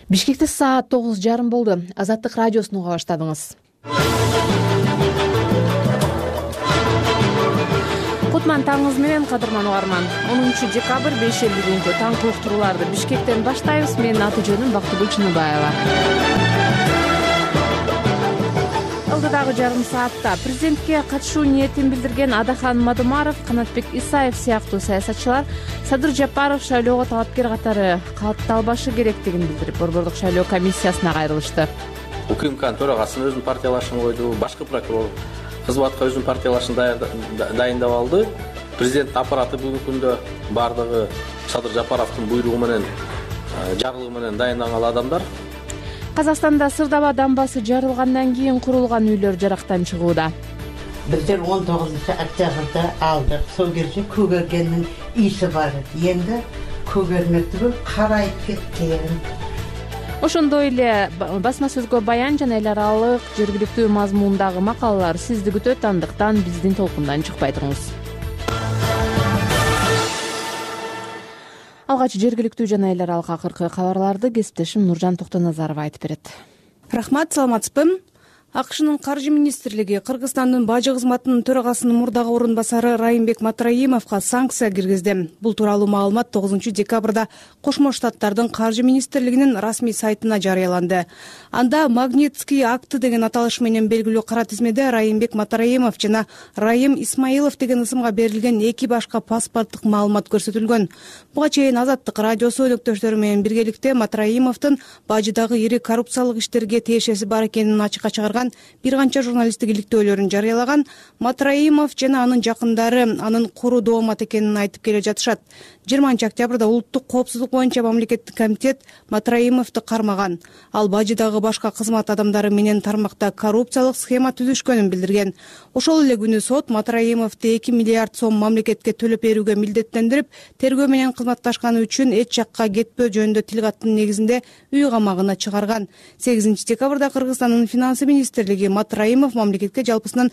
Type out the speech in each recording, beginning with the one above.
Бишкекте саат 9:30 болду. Азаттык радиосун уга баштадыңыз. Кутман таңыңыз менен, кадырман угарман. 10 декабрь бейшемби күнкү таңкы уктурууларды Бишкектен баштайбыз. Менин аты-жөнүм Бактыгүл Чыныбаева. Алдыдагы жарым саатта президентке катышуу ниетин билдирген Адахан Мадумаров, Канатбек Исаев сыяктуу саясатчылар Садыр Жапаров шайлоого талапкер катары катталбашы керектигин билдирип, Борбордук шайлоо комиссиясына кайрылышты. УКМКнын төрагасы өзүнүн партиялашын койду, башкы прокурор кызматка өзүнүн партиялашын дайындап алды. Президент аппараты бүгүнкү күндө бардыгы Садыр Жапаровдун буйругу менен, жарлыгы менен дайындалган адамдар. Казакстанда Сырдаба дамбасы жарылгандан кийин курулган үйлөр жарактан чыгууда. Биздер 19-октябрда алдык. Сол кезде көгергендин иси бар. Енді көгермектиги карайып кеткен. Ошондой эле басма сөзгө баян жана эл аралык жергиликтүү мазмундагы макалалар сизди күтөт, андыктан биздин толкундан чыкпай туруңуз. Алгач жергиликтүү жана эл аралык акыркы кабарларды кесиптешим Нуржан Токтоназарова айтып берет. Рахмат, саламатсызбы? АКШнын каржы министрлиги Кыргызстандын бажы кызматынын төрагасынын мурдагы орун басары Райымбек Матраимовго санкция киргизди. Бул тууралуу маалымат 9 декабрда Кошмо Штаттардын каржы министрлигинин расмий сайтына жарыяланды. Анда Магнитский акты деген аталыш менен белгилүү кара тизмеде Райымбек Матраимов жана Райым Исмаилов деген ысымга берилген эки башка паспорттук маалымат көрсөтүлгөн. Буга чейин Азаттык радиосу өнөктөштөрү менен биргеликте Матраимовдун бажыдагы ири коррупциялык иштерге тиешеси бар экенин ачыкка чыгарган бир канча журналисттик иликтөөлөрүн жарыялаган. Матраимов жана анын жакындары анын куру доомат экенин айтып келе жатышат. 20 октябрда улуттук коопсуздук боюнча мамлекеттик комитет Матраимовду кармаган. Ал бажыдагы башка кызмат адамдары менен тармакта коррупциялык схема түзүшкөнүн билдирген. Ошол эле күнү сот Матраимовду 2 миллиард сом мамлекетке төлөп берүүгө милдеттендирип, тергөө менен кызматташканы үчүн эч жакка кетпөө жөнүндө тил каттын негизинде үй камагына чыгарган. 8 декабрда Кыргызстандын финансы министрлиги Матраимов мамлекетке жалпысынан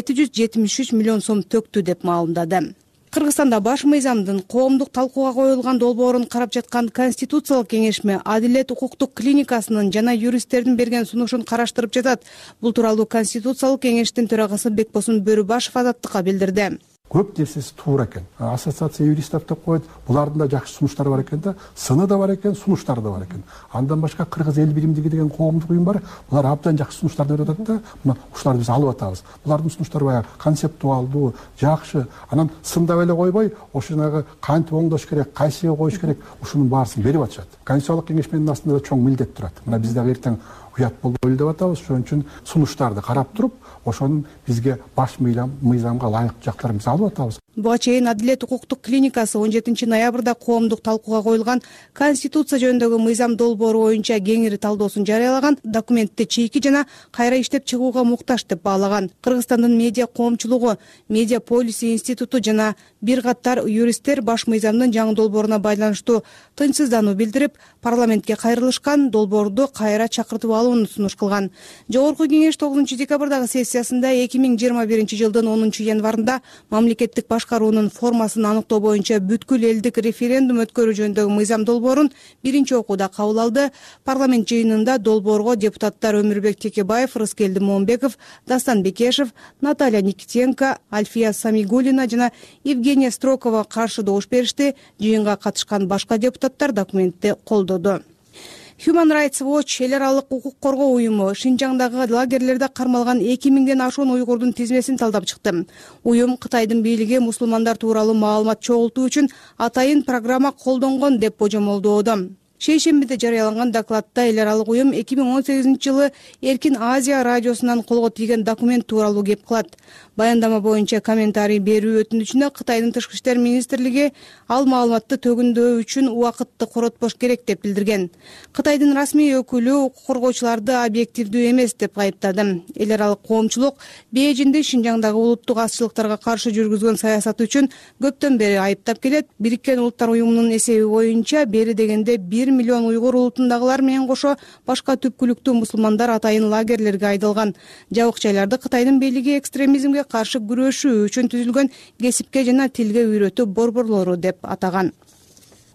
773 миллион сом төктү деп маалымдады. Кыргызстанда баш мыйзамдын коомдук талкууга коюлган долбоорун карап жаткан Конституциялык кеңешме Адилет укуктук клиникасынын жана юристтердин берген сунушун караштырып жатат. Бул тууралуу Конституциялык кеңештин төрагасы Бекбосун Бөрүбашев Азаттыкка билдирди. Көп нерсеси туура экен. Ассоциация юристов деп коет. Булардын да жакшы сунуштары бар экен да, сыны да бар экен, сунуштары да бар экен. Андан башка Кыргыз эл билимдиги деген коомдук уюм бар. Булар абдан жакшы сунуштарды берип атат да, мына ушуларды биз алып атабыз. Булардын сунуштары баягы концептуалдуу, жакшы. Анан сындап эле койбой, ошонагы кантип оңдош керек, кайсыга коюш керек, ушунун баарысын берип атышат. Конституциялык кеңешменин астында чоң милдет турат. Мына биз дагы эртең уят болбойлу деп атабыз. Ошон үчүн сунуштарды карап туруп, ошонун бизге баш мыйзамга ылайыктуу жактарын биз алып атабыз. Буга чейин Адилет укуктук клиникасы 17 ноябрда коомдук талкууга коюлган Конституция жөнүндөгү мыйзам долбоору боюнча кеңири талдоосун жарыялаган. Документти чийки жана кайра иштеп чыгууга муктаж деп баалаган. Кыргызстандын медиа коомчулугу, Медиа полиси институту жана бир катар юристтер баш мыйзамдын жаңы долбооруна байланыштуу тынчсыздануу билдирип, парламентке кайрылышкан, долбоорду кайра чакыртып алууну сунуш кылган. Жогорку кеңеш 9 декабрдагы сессиясында 2021 жылдын 10 январында мамлекеттик башкаруунун формасын аныктоо боюнча бүткүл элдик референдум өткөрүү жөнүндөгү мыйзам долбоорун биринчи окууда кабыл алды. Парламент жыйынында долбоорго депутаттар Өмүрбек Текебаев, Рыскелди Момбеков, Дастан Бекешев, Наталья Никитенко, Альфия Самигуллина жана Евгения Строкова каршы добуш беришти. Жыйынга катышкан башка депутаттар документти колдоду. Human Rights Watch эл аралык укук коргоо уюму Шинжаңдагы лагерлерде кармалган 2000ден ашуун уйгурдун тизмесин талдап чыкты. Уюм Кытайдын бийлиги мусулмандар тууралуу маалымат чогултуу үчүн атайын программа колдонгон деп божомолдоодо. Шейшембиде жарыяланган докладта эл аралык уюм 2018 жылы Эркин Азия радиосунан колго тийген документ тууралуу кеп кылат. Баяндама боюнча комментарий берүү өтүнүчүнө Кытайдын тышкы иштер министрлиги ал маалыматты төгүндөө үчүн убакытты коротпош керек деп билдирген. Кытайдын расмий өкүлү укук коргоочуларды объективдүү эмес деп айыптады. Эл аралык коомчулук Бейжиңди Шинжаңдагы улуттук азчылыктарга каршы жүргүзгөн саясаты үчүн көптөн бери айыптап келет. Бириккен Улуттар уюмунун эсеби боюнча бери дегенде 1 миллион уйгур улутундагылар менен кошо башка түпкүлүктүү мусулмандар атайын лагерлерге айдалган. Жабык жайларды Кытайдын бийлиги экстремизмге каршы күрөшүү үчүн түзүлгөн кесипке жана тилге үйрөтүү борборлору деп атаган.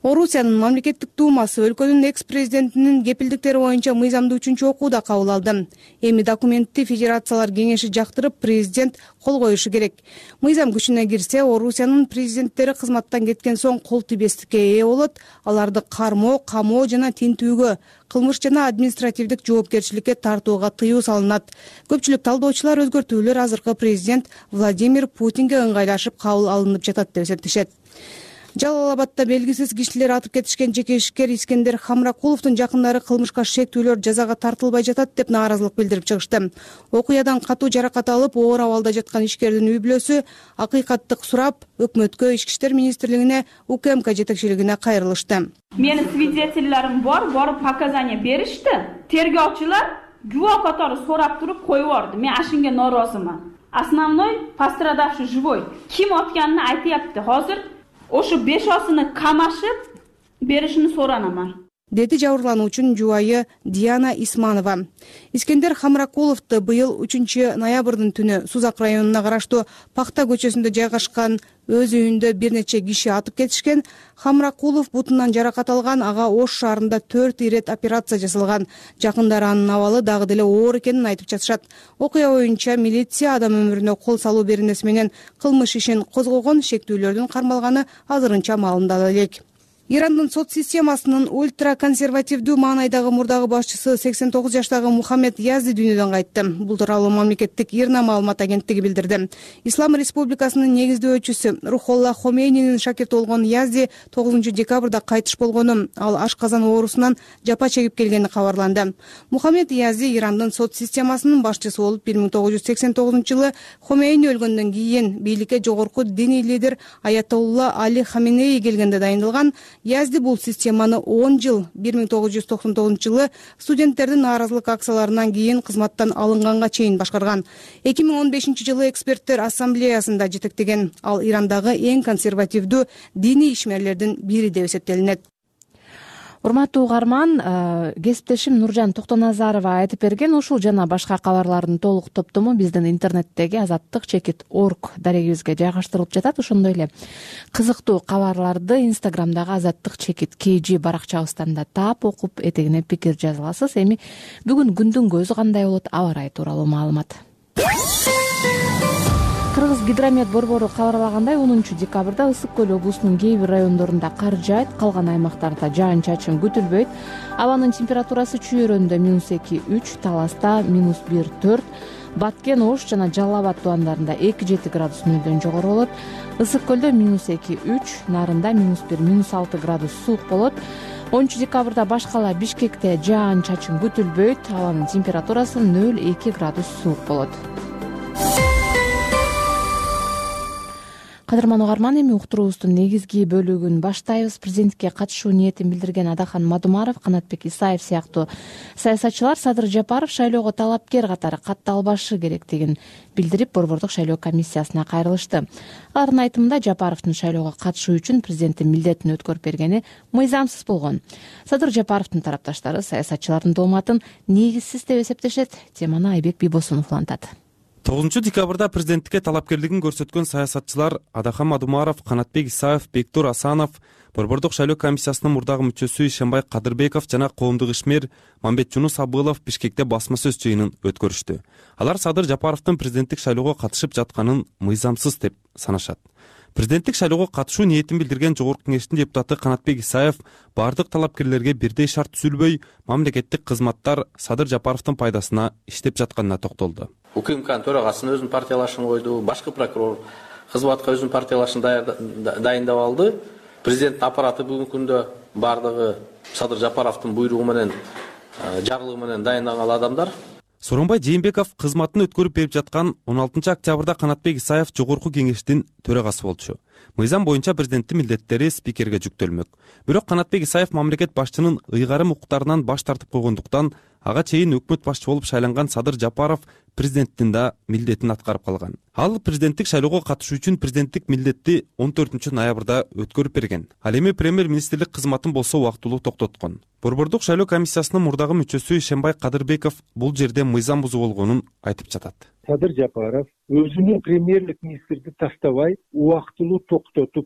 Орусиянын мамлекеттик думасы өлкөнүн экс-президентинин кепилдиктери боюнча мыйзамды 3-окууда кабыл алды. Эми документти Федерациялар кеңеши жактырып, президент кол коюшу керек. Мыйзам күчүнө кирсе, Орусиянын президенттери кызматтан кеткен соң кол тийбестикке ээ болот. Аларды кармоо, камоо жана тинтүүгө, кылмыш жана административдик жоопкерчиликке тартууга тыюу салынат. Көпчүлүк талдоочулар өзгөртүүлөр азыркы президент Владимир Путинге ыңгайлашып кабыл алынып жатат деп эсептешет. Жалал Абадта белгисиз кишилер атып кетишкен жеке ишкер Искендер Хамракуловдун жакындары кылмышка шектүүлөр жазага тартылбай жатат деп нааразылык билдирип чыгышты. Окуядан катуу жаракат алып, оор абалда жаткан ишкердин үй-бүлөсү акыйкаттык сурап, өкмөткө, Ички иштер министрлигине, УКМК жетекчилигине кайрылышты. Менин свидетельлерим бар, барып показания беришти. Тергөөчүлөр гүвөө катары сурап туруп коюп берди. Мен ашинге нооразымын. Основной пострадавший живой. Ким атканын айтыпты. Азыр ошо 5-осуну камашып беришини соранамын, деди жабырлануучунун жубайы Диана Исманова. Искендер Хамракуловду быйыл 3-ноябрдын түнү Сузак районуна караштуу Пакта көчөсүндө жайгашкан өз үйүндө бир нече киши атып кетишкен. Хамракулов бутунан жаракат алган, ага Ош шаарында 4 ирет операция жасалган. Жакындары анын абалы дагы деле оор экенин айтып жатышат. Окуя боюнча милиция адам өмүрүнө кол салуу беренеси менен кылмыш ишин козгогон, шектүүлөрдүн кармалганы азырынча маалымдала элек. Ирандын сот системасынын ультраконсервативдүү маанайдагы мурдагы башчысы 89 жаштагы Мухаммед Язди дүйнөдөн кайтты. Бул тууралуу мамлекеттик ИРНА маалымат агенттиги билдирди. Ислам республикасынын негиздөөчүсү Рухолла Хомейнинин шакирти болгон Язди 9 декабрда кайтыш болгону, ал ашказан оорусунан жапа чегип келгени кабарланды. Мухаммед Язди Ирандын сот системасынын башчысы болуп 1989-жылы Хомейни өлгөндөн кийин бийликке жогорку диний лидер Аятолла Али Хаменеи келгенде дайындалган. Язди бул системаны 10 жыл 1999-жылы студенттердин нааразылык акцияларынан кийин кызматтан алынганга чейин башкарган. 2015-жылы эксперттер ассамблеясында жетектеген. Ал Ирандагы эң консервативдүү диний ишмерлердин бири деп эсептелинет. Урматтуу угарман, кесиптешим Нуржан Токтоназарова айтып берген ушул жана башка кабарлардын толук топтому биздин интернеттеги azattik.org дарегибизге жайгаштырылып жатат. Ошондой эле кызыктуу кабарларды Инстаграмдагы azattik.kg баракчабыздан да таап, окуп, этегине пикир жаза аласыз. Эми бүгүн күндүн көзү кандай болот, аба ырайы тууралуу маалымат. Кыргыз гидромет борбору кабарлагандай 10 декабрда Ысык көл облусунун кээ бир райондорунда кар жаайт, калган аймактарда жаан-чачын күтүлбөйт. Абанын температурасы Чүйөрөндө -2-3, Таласта -1-4, Баткен, Ош жана Жалал Абад тубандарында 2-7 градус нөлдөн жогору болот. Ысык көлдө -2-3, Нарында -1-6 градус суук болот. 10 декабрда башкала Бишкекте жаан-чачын күтүлбөйт. Абанын температурасы 0-2 градус суук болот. Кадырман угарман, эми уктуруубуздун негизги бөлүгүн баштайбыз. Президентке катышуу ниетин билдирген Адахан Мадумаров, Канатбек Исаев сыяктуу саясатчылар Садыр Жапаров шайлоого талапкер катары катталбашы керектигин билдирип, борбордук шайлоо комиссиясына кайрылышты. Алардын айтымында Жапаровдун шайлоого катышуу үчүн президенттин милдетин өткөрүп бергени мыйзамсыз болгон. Садыр Жапаровдун тарапташтары саясатчылардын дооматын негизсиз деп эсептешет. Теманы Айбек Бибосунов улантат. 9 декабрда президенттикке талапкерлигин көрсөткөн саясатчылар Адахан Мадумаров, Канатбек Исаев, Бектур Асанов, борбордук шайлоо комиссиясынын мурдагы мүчөсү Ишенбай Кадырбеков жана коомдук ишмер Мамбетжунус Абылов Бишкекте басма сөз жыйынын өткөрүштү. Алар Садыр Жапаровдун президенттик шайлоого катышып жатканын мыйзамсыз деп санашат. Президенттик шайлоого катышуу ниетин билдирген жогорку кеңештин депутаты Канатбек Исаев бардык талапкерлерге бирдей шарт түзүлбөй, мамлекеттик кызматтар Садыр Жапаровдун пайдасына иштеп жатканына токтолду. УКМКнын төрагасына өзүнүн партиялашын койду, башкы прокурор кызматка өзүнүн партиялашын дайындап алды. Президенттин аппараты бүгүнкү күндө бардыгы Садыр Жапаровдун буйругу менен, жарлыгы менен дайындалган адамдар. Сооронбай Жээнбеков кызматын өткөрүп берип жаткан 16 октябрда Канатбек Исаев жогорку кеңештин төрагасы болчу. Мыйзам боюнча президенттин милдеттери спикерге жүктөлмөк. Бирок Канатбек Исаев мамлекет башчынын ыйгарым укуктарынан баш тартып койгондуктан ага чейин өкмөт башчы болуп шайланган Садыр Жапаров президенттин да милдетин аткарып калган. Ал президенттик шайлоого катышуу үчүн президенттик милдетти 14 ноябрда өткөрүп берген. Ал эми премьер-министрлик кызматын болсо убактылуу токтоткон. Борбордук шайлоо комиссиясынын мурдагы мүчөсү Ишенбай Кадырбеков бул жерде мыйзам бузуу болгонун айтып жатат. Садыр Жапаров өзүнүн премьерлик министрди таштабай убактылуу токтотуп туруп,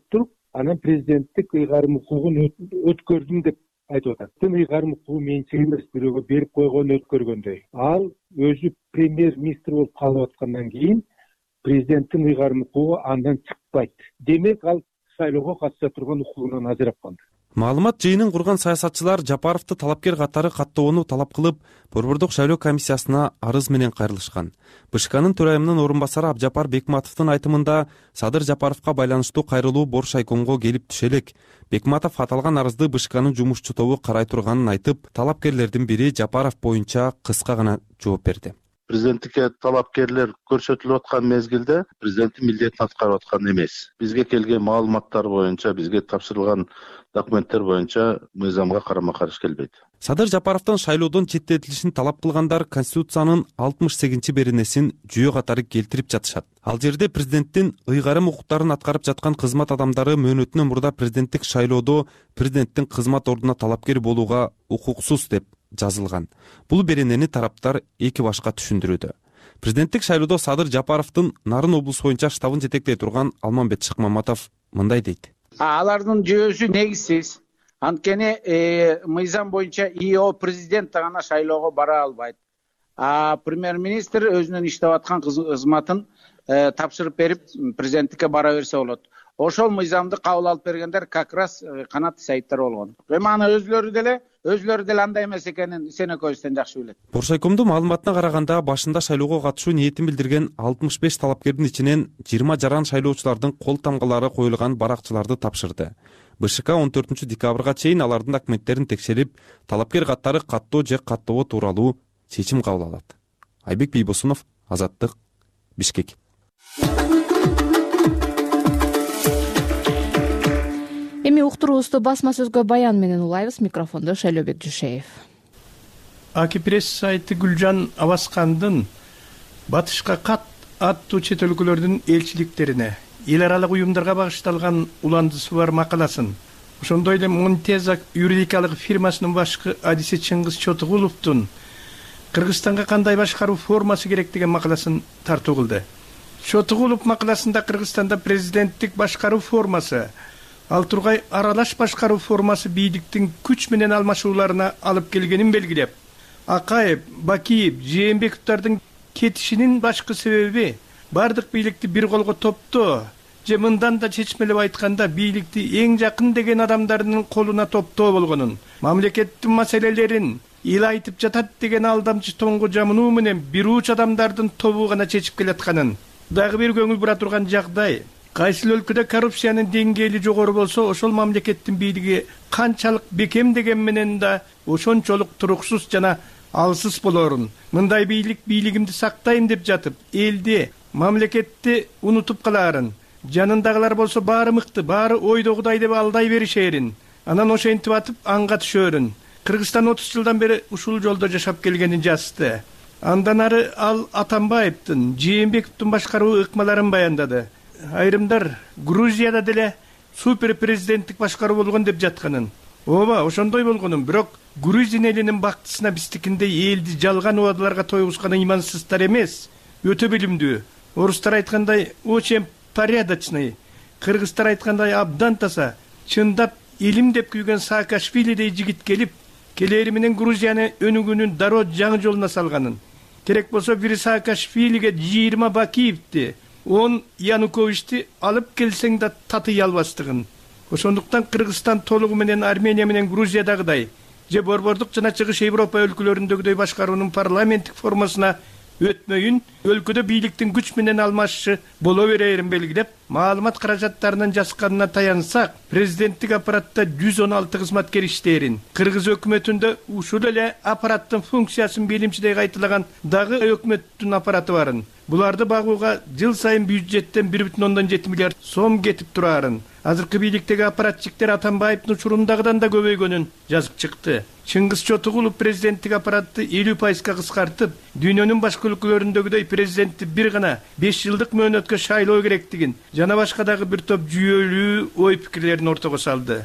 анан президенттик ыйгарым укугун өткөрдүм деп айтып атат. Ыйгарым укугу менчик эмес, бирөөгө берип койгон өткөргөндөй. Ал өзү премьер-министр болуп калып аткандан кийин президенттин ыйгарым укугу андан чыкпайт. Демек ал шайлоого катыша турган укугунан ажырап калды. Маалымат жыйынын курган саясатчылар Жапаровду талапкер катары каттоону талап кылып, Борбордук шайлоо комиссиясына арыз менен кайрылышкан. БШКнын төрайымынын орун басары Абжапар Бекматовдун айтымында Садыр Жапаровго байланыштуу кайрылуу Боршайкомго келип түшө элек. Бекматов аталган арызды БШКнын жумушчу тобу карай турганын айтып, талапкерлердин бири Жапаров боюнча кыска гана жооп берди. Президенттикке талапкерлер көрсөтүлүп аткан мезгилде президенттин милдетин аткарып аткан эмес. Бизге келген маалыматтар боюнча, бизге тапшырылган документтер боюнча мыйзамга карама-каршы келбейт. Садыр Жапаровдон шайлоодон четтетилишин талап кылгандар Конституциянын 68-беренесин жүйө катары келтирип жатышат. Ал жерде президенттин ыйгарым укуктарын аткарып жаткан кызмат адамдары мөөнөтүнөн мурда президенттик шайлоодо президенттин кызмат ордуна талапкер болууга укуксуз деп жазылган. Бул беренени тараптар эки башка түшүндүрүүдө. Президенттик шайлоодо Садыр Жапаровдун Нарын облусу боюнча штабын жетектей турган Алмамбет Шыкмаматов мындай дейт. Алардын жүйөсү негизсиз. Анткени мыйзам боюнча ИО президент гана шайлоого бара албайт. Премьер-министр өзүнүн иштеп аткан кызматын тапшырып берип президенттикке бара берсе болот. Ошол мыйзамды кабыл алып бергендер как раз Канат Исаевдер болгон. Эми аны өзүлөрү деле андай эмес экенин сен экөөбүздөн жакшы билет. Боршайкомдун маалыматына караганда башында шайлоого катышуу ниетин билдирген 65 талапкердин ичинен 20 жаран шайлоочулардын кол тамгалары коюлган баракчыларды тапшырды. БШК 14 декабрга чейин алардын документтерин текшерип, талапкер каттары каттоо же каттабоо тууралуу чечим кабыл алат. Айбек Бийбосунов, Азаттык, Бишкек. Эми уктуруубузду басма сөзгө баян менен улайбыз. Микрофондо Шайлообек Жушеев. Аки пресс сайты Гүлжан Абаскандын батышка кат аттуу чет өлкөлөрдүн элчиликтерине, эл аралык уюмдарга багышталган уландысы бар макаласын, ошондой эле Монтеза юридикалык фирмасынын башкы адиси Чыңгыз Чотугуловдун Кыргызстанга кандай башкаруу формасы керек деген макаласын тартуу кылды. Чотугулов макаласында Кыргызстанда президенттик башкаруу формасы, ал тургай аралаш башкаруу формасы бийликтин күч менен алмашууларына алып келгенин белгилеп, Акаев, Бакиев, Жээнбековдордун кетишинин башкы себеби бардык бийликти бир колго топтоо же мындан да чечмелеп айтканда бийликти эң жакын деген адамдардын колуна топтоо болгонун, мамлекеттин маселелерин эл айтып жатат деген алдамчы тоңго жамынуу менен бир уч адамдардын тобу гана чечип келатканын, дагы бир көңүл бура турган жагдай, кайсыл өлкөдө коррупциянын деңгээли жогору болсо, ошол мамлекеттин бийлиги канчалык бекем деген менен да ошончолук туруксуз жана алсыз болорун. Мындай бийлик бийлигимди сактайм деп жатып, элди, мамлекетти унутуп калаарын. Жанындагылар болсо баары мыкты, баары ойдогудай деп алдай беришерин. Анан ошентип атып анга түшөрүн. Кыргызстан 30 жылдан бери ушул жолдо жашап келгенин жазды. Андан ары ал Атамбаевдин, Жээнбековдун башкаруу ыкмаларын баяндады. Айрымдар Грузияда деле супер президенттик башкаруу болгон деп жатканын. Ооба, ошондой болгонун, бирок Грузин элинин бактысына биздикиндей элди жалган убадаларга тойгузган имансыздар эмес, өтө билимдүү. Орустар айткандай очень порядочный, кыргыздар айткандай абдан таза, чындап элим деп күйгөн Саакашвилидей жигит келип, келери менен Грузияны өнүгүүнүн дароо жаңы жолуна салганын. Керек болсо бир Саакашвилиге 20 Бакиевди, 10 Януковичти алып келсең да татый албастыгын. Ошондуктан Кыргызстан толугу менен Армения менен Грузиядагыдай же борбордук жана Чыгыш Европа өлкөлөрүндөгүдөй башкаруунун парламенттик формасына өтмөйүн, өлкөдө бийликтин күч менен алмашышы боло берерин белгилеп, маалымат каражаттарынын жасканына таянсак, президенттик аппаратта 116 кызматкер иштээрин, Кыргыз өкмөтүндө ушул эле аппараттын функциясын билимчидей кайталаган дагы өкмөттүн аппараты барын. Буларды багууга жыл сайын бюджеттен 1,7 миллиард сом кетип турарын. Азыркы бийликтеги аппаратчиктер Атамбаевдин учурундагыдан да көбөйгөнүн жазып чыкты. Чыңгыз Чотугулов президенттик аппаратты 50%га кыскартып, дүйнөнүн башка өлкөлөрүндөгүдөй президентти бир гана 5 жылдык мөөнөткө шайлоо керектигин жана башка дагы бир топ жүйөлүү ой пикирлерин ортого салды.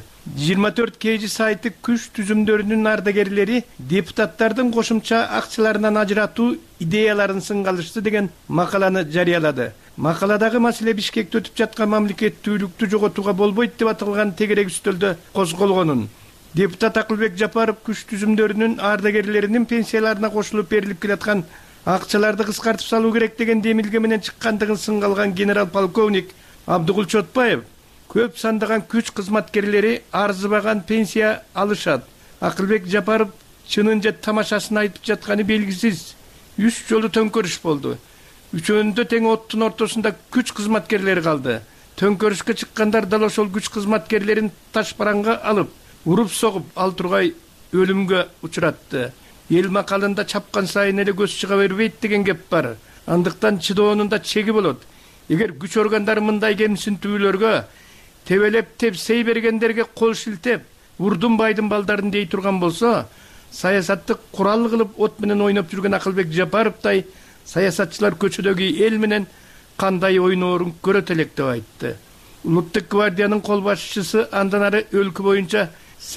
24 KG сайты күч түзүмдөрүнүн ардагерлери депутаттардын кошумча акчаларынан ажыратуу идеяларын сынга алышты деген макаланы жарыялады. Макаладагы маселе Бишкекте өтүп жаткан мамлекеттүүлүктү жоготууга болбойт деп аталган тегерек үстөлдө козголгонун, депутат Акылбек Жапаров күч түзүмдөрүнүн ардагерлеринин пенсияларына кошулуп берилип келаткан акчаларды кыскартып салуу керек деген демилге менен чыккандыгын сынга алган генерал полковник Абдыгул Чотбаев көп сандаган күч кызматкерлери арзыбаган пенсия алышат. Акылбек Жапаров чынын же тамашасын айтып жатканы белгисиз. 3 жолу төңкөрүш болду. Үчөөндө тең оттун ортосунда күч кызматкерлери калды. Төңкөрүшкө чыккандар дал ошол күч кызматкерлерин ташбаранга алып, уруп согуп, ал тургай өлүмгө учуратты. Эл макалында чапкан сайын эле көз чыга бербейт деген кеп бар. Андыктан чыдоонун да чеги болот. Эгер күч органдары мындай кемсинтүүлөргө тебелеп тепсей бергендерге кол шилтеп, урдун байдын балдарын дей турган болсо, саясатты курал кылып от менен ойноп жүргөн Акылбек Жапаровдай саясатчылар көчөдөгү эл менен кандай ойноорун көрөт элек деп айтты. Улуттук гвардиянын кол башчысы андан ары өлкө боюнча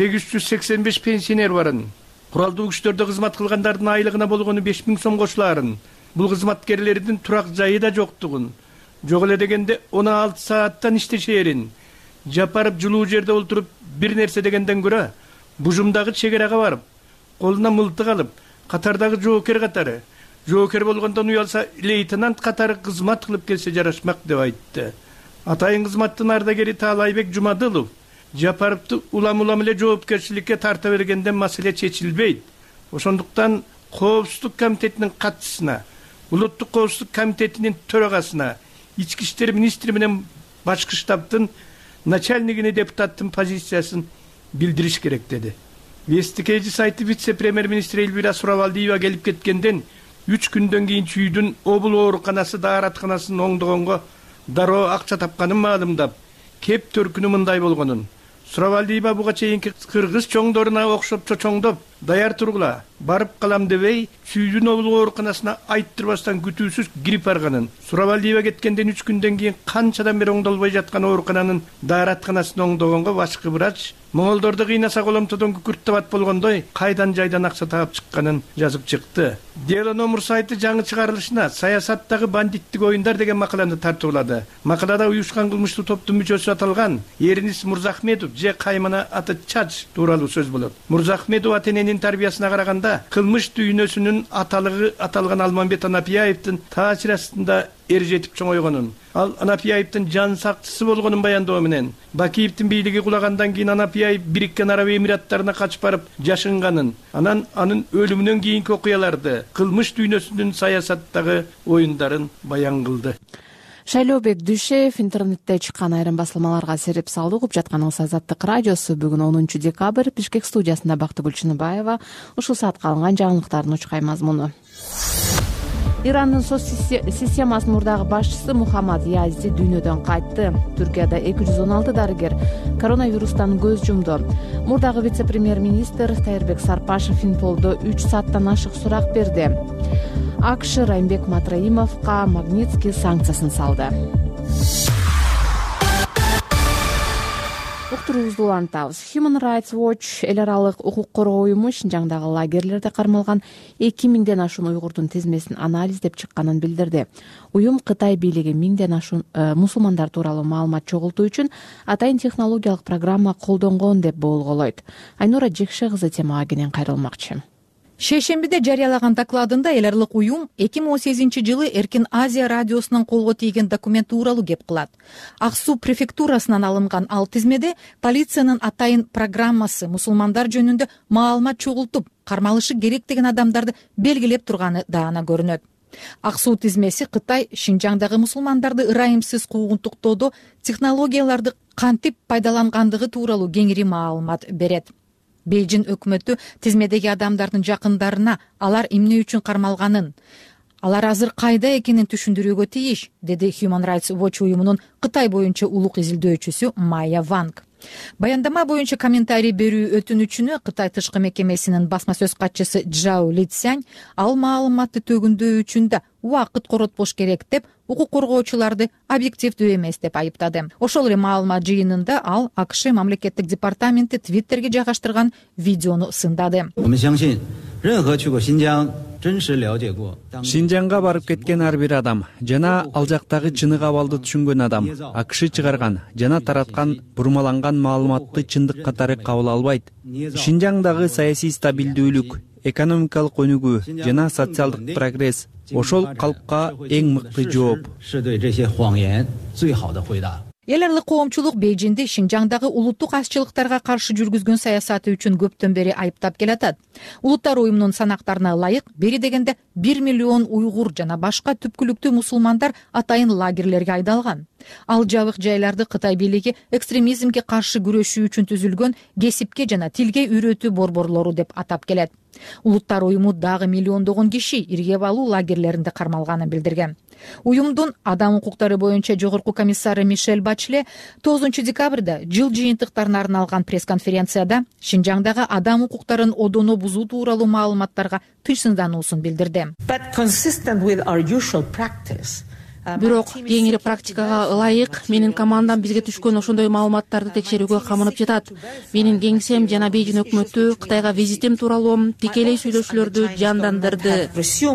885 пенсионер барын, куралдуу күчтөрдө кызмат кылгандардын айлыгына болгону 5000 сом кошулаарын, бул кызматкерлердин турак жайы да жоктугун, жок эле дегенде 16 сааттан иштешээрин, Жапаров жылуу жерде олтуруп бир нерсе дегенден көрө бужумдагы чегерага барып, колуна мылтык алып, катардагы жоокер катары, жоокер болгондон уялса лейтенант катары кызмат кылып келсе жарашмак деп айтты. Атайын кызматтын ардагери Таалайбек Жумадылов Жапаровду улам эле жоопкерчиликке тарта бергенден маселе чечилбейт. Ошондуктан Коопсуздук комитетинин катчысына, Улуттук коопсуздук комитетинин төрагасына, Ички иштер министри менен башкы штабтын начальнигине депутаттын позициясын билдириш керек деди. Вестикейди сайты вице-премьер-министр Эльвира Суравалдиева келип кеткенден 3 күндөн кийин чүйдүн обул ооруканасы дааратканасынын оңдогонго дароо акча тапканын маалымдап, кеп төркүнү мындай болгонун. Суравалдиева буга чейинки кыргыз чоңдоруна окшоп чоңдоп, даяр тургула, барып калам дебей, чүйдүн обул ооруканасына айттырбастан күтүүсүз кирип барганын. Суравалдиева кеткенден 3 күндөн кийин канчадан бери оңдолбой жаткан оорукананын дааратканасын оңдогонго башкы врач Моңолдорду кыйнаса коломтодон күкүрт табат болгондой кайдан жайдан акча таап чыкканын жазып чыкты. Дело номер сайты жаңы чыгарылышына саясаттагы бандиттик оюндар деген макаланы тартуулады. Макалада уюшкан кылмыштуу топтун мүчөсү аталган Эринис Мурзахметов же Каймана аты Чач тууралуу сөз болот. Мурзахметов ата-эненин тарбиясына караганда кылмыш дүйнөсүнүн аталыгы аталган Алмамбет Анапияевдин таасир астында эр жетип чоңойгонун, ал Анапияевдин жан сактысы болгонун баяндоо менен, Бакиевдин бийлиги кулагандан кийин Анапияев Бириккен Араб Эмираттарына качып барып жашынганын, анан анын өлүмүнөн кийинки окуяларды, кылмыш дүйнөсүнүн саясаттагы оюндарын баян кылды. Шайлообек Дүйшеев интернетте чыккан айрым басылмаларга сереп салды. Угуп жатканыңыз Азаттык радиосу. Бүгүн 10 декабрь. Бишкек студиясында Бактыгүл Чыныбаева. Ушул саатка алынган жаңылыктардын учкай мазмуну. Ирандын соц системасынын мурдагы башчысы Мухаммад Язди дүйнөдөн кайтты. Түркияда 216 дарыгер коронавирустан көз жумду. Мурдагы вице-премьер-министр Тайырбек Сарпашев Инполдо 3 сааттан ашык сурак берди. АКШ Раймбек Матраимовго Магнитский санкциясын салды. Уктуруубузду улантабыз. Human Rights Watch эл аралык укук коргоо уюму Шинжаңдагы лагерлерде кармалган 2000ден ашуун уйгурдун тизмесин анализдеп чыкканын билдирди. Уюм Кытай бийлиги 1000ден ашуун мусулмандар тууралуу маалымат чогултуу үчүн атайын технологиялык программа колдонгон деп болголойт. Айнура Жекше кызы темага кенен кайрылмакчы. Шейшембиде жарыялаган докладында эл аралык уюм 2018-жылы Эркин Азия радиосунун колго тийген документ тууралуу кеп кылат. Ак Суу префектурасынан алынган ал тизмеде полициянын атайын программасы мусулмандар жөнүндө маалымат чогултуп, кармалышы керек деген адамдарды белгилеп турганы даана көрүнөт. Ак Суу тизмеси Кытай Шинжаңдагы мусулмандарды ырайымсыз куугунтуктоодо технологияларды кантип пайдалангандыгы тууралуу кеңири маалымат берет. Бейжин өкмөтү тизмедеги адамдардын жакындарына алар эмне үчүн кармалганын, алар азыр кайда экенин түшүндүрүүгө тийиш, деди Human Rights Watch уюмунун Кытай боюнча улук изилдөөчүсү Майя Ванг. Баяндама боюнча комментарий берүү өтүнүчүнө Кытай тышкы мекемесинин басма сөз катчысы Джао Литсянь ал маалыматты төгүндөө үчүн да убакыт коротпош керек деп, укук коргоочуларды объективдүү эмес деп айыптады. Ошол эле маалымат жыйынында ал АКШ мамлекеттик департаменти Твиттерге жайгаштырган видеону сындады. Шинжаңга барып кеткен ар бир адам жана ал жактагы чынык абалды түшүнгөн адам АКШ чыгарган жана тараткан бурмаланган маалыматты чындык катары кабыл албайт. Шинжаңдагы саясий стабилдүүлүк, экономикалык өнүгүү жана социалдык прогресс ошол калпка эң мыкты жооп. Эл аралык коомчулук Бейжиңди Шинжаңдагы улуттук азчылыктарга каршы жүргүзгөн саясаты үчүн көптөн бери айыптап келатат. Улуттар уюмунун санактарына ылайык, бери дегенде 1 миллион уйгур жана башка түпкүлүктүү мусулмандар атайын лагерлерге айдалган. Ал жабык жайларды Кытай бийлиги экстремизмге каршы күрөшүү үчүн түзүлгөн кесипке жана тилге үйрөтүү борборлору деп атап келет. Улуттар уюму дагы миллиондогон киши иргеп алуу лагерлеринде кармалганын билдирген. Уюмдун адам укуктары боюнча жогорку комиссары Мишель Бачле 9 декабрда жыл жыйынтыктарына арналган пресс-конференцияда Шинжаңдагы адам укуктарын одоно бузуу тууралуу маалыматтарга тыйсындануусун билдирди. Бирок кеңири практикага ылайык менин командам бизге түшкөн ошондой маалыматтарды текшерүүгө камынып жатат. Менин кеңсем жана Бейжиң өкмөтү Кытайга визитим тууралуу тикелей сүйлөшүүлөрдү жандандырды.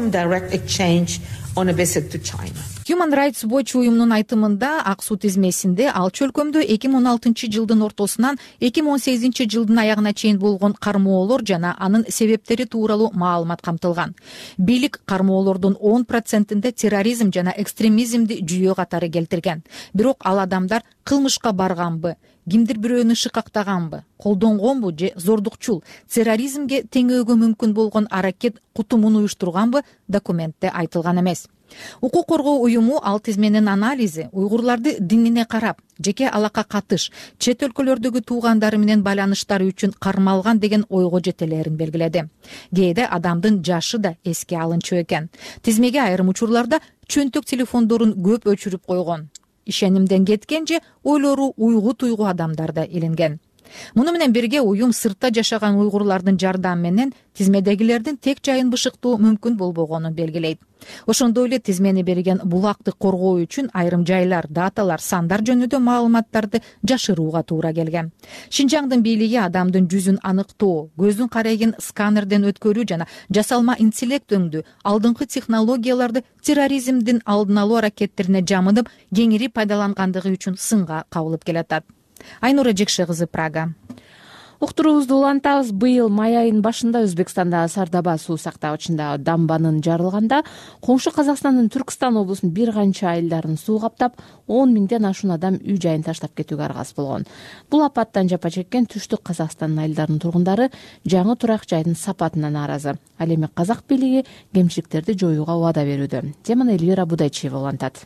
Human Rights Watch уюмунун айтымында ак суу тизмесинде ал чөлкөмдө 2016 жылдын ортосунан 2018 жылдын аягына чейин болгон кармоолор жана анын себептери тууралуу маалымат камтылган. Бийлик кармоолордун 10%-inde терроризм жана экстремизмди жүйө катары келтирген. Бирок ал адамдар кылмышка барганбы, кимдир бирөөнү шыкактаганбы, колдонгонбу же зордукчул, терроризмге теңөөгө мүмкүн болгон аракет кутумун уюштурганбы документте айтылган эмес. Укук коргоо уюму ал тизменин анализи уйгурларды динине карап, жеке алакка катыш, чет өлкөлөрдөгү туугандары менен байланыштары үчүн кармалган деген ойго жетелерин белгиледи. Кээде адамдын жашы да эске алынчу экен. Тизмеге айрым учурларда чөнтөк телефондорун көп өчүрүп койгон. Ишенимден кеткен же ойлору уйгу туйгу адамдарда илинген. Муну менен бирге уюм сыртта жашаган уйгурлардын жардамы менен тизмедегилердин тек жайын бышыктоо мүмкүн болбогонун белгилейт. Ошондой эле тизмени берген булакты коргоо үчүн айрым жайлар, даталар, сандар жөнүндө маалыматтарды жашырууга туура келген. Шинжаңдын бийлиги адамдын жүзүн аныктоо, көздүн карайын сканерден өткөрүү жана жасалма интеллект өңдүү алдыңкы технологияларды терроризмдин алдын алуу аракеттерине жамынып, кеңири пайдалангандыгы үчүн сынга кабылып келатат. Айнура Жекше кызы, Прага. Уктуруубузду улантабыз. Быйыл май айынын башында Өзбекстандагы Сардоба суу сактагычындагы дамбанын жарылганда коңшу Казакстандын Түркстан облусунун бир канча айылдарын суу каптап, 10 миңден ашуун адам үй жайын таштап кетүүгө аргасыз болгон. Бул апаттан жапа чеккен түштүк Казакстандын айылдарынын тургундары жаңы турак жайдын сапатына нааразы. Ал эми казак бийлиги кемчиликтерди жоюуга убада берүүдө. Теманы Эльвира Будайчиева улантат.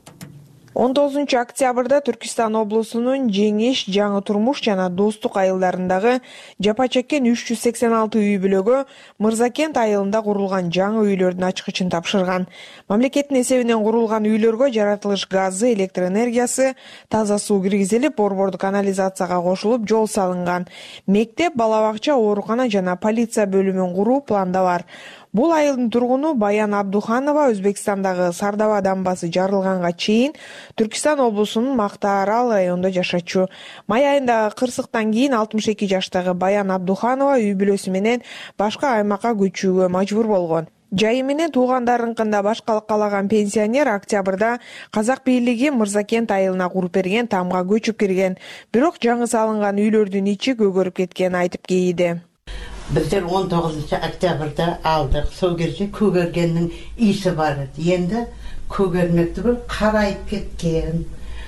19 октябрда Түркистан облусунун Жеңиш, Жаңы Турмуш жана Достук айылдарындагы жапа чеккен 386 үй бүлөгө Мырзакент айылында курулган жаңы үйлөрдүн ачкычын тапшырган. Мамлекеттин эсебинен курулган үйлөргө жаратылыш газы, электр энергиясы, таза суу киргизилип, борбордук канализацияга кошулуп, жол салынган. Мектеп, бала бакча, оорукана жана полиция бөлүмүн куруу планда бар. Бул айылдын тургуну Баян Абдуханова Өзбекстандагы Сардоба дамбасы жарылганга чейин Түркистан облусунун Мактаарал районунда жашачу. Май айындагы кырсыктан кийин 62 жаштагы Баян Абдуханова үй бүлөсү менен башка аймакка көчүүгө мажбур болгон. Жайы менен туугандарынкында башкалык каалаган пенсионер октябрда казак бийлиги Мырзакент айылына куруп берген тамга көчүп кирген. Бирок жаңы салынган үйлөрдүн ичи көгөрүп кеткенин айтып кейиди. Біздер 19 октябрда алдық. Сол кезде көгергеннің иісі бар еді. Енді көгермекті бір қарайып кеткен.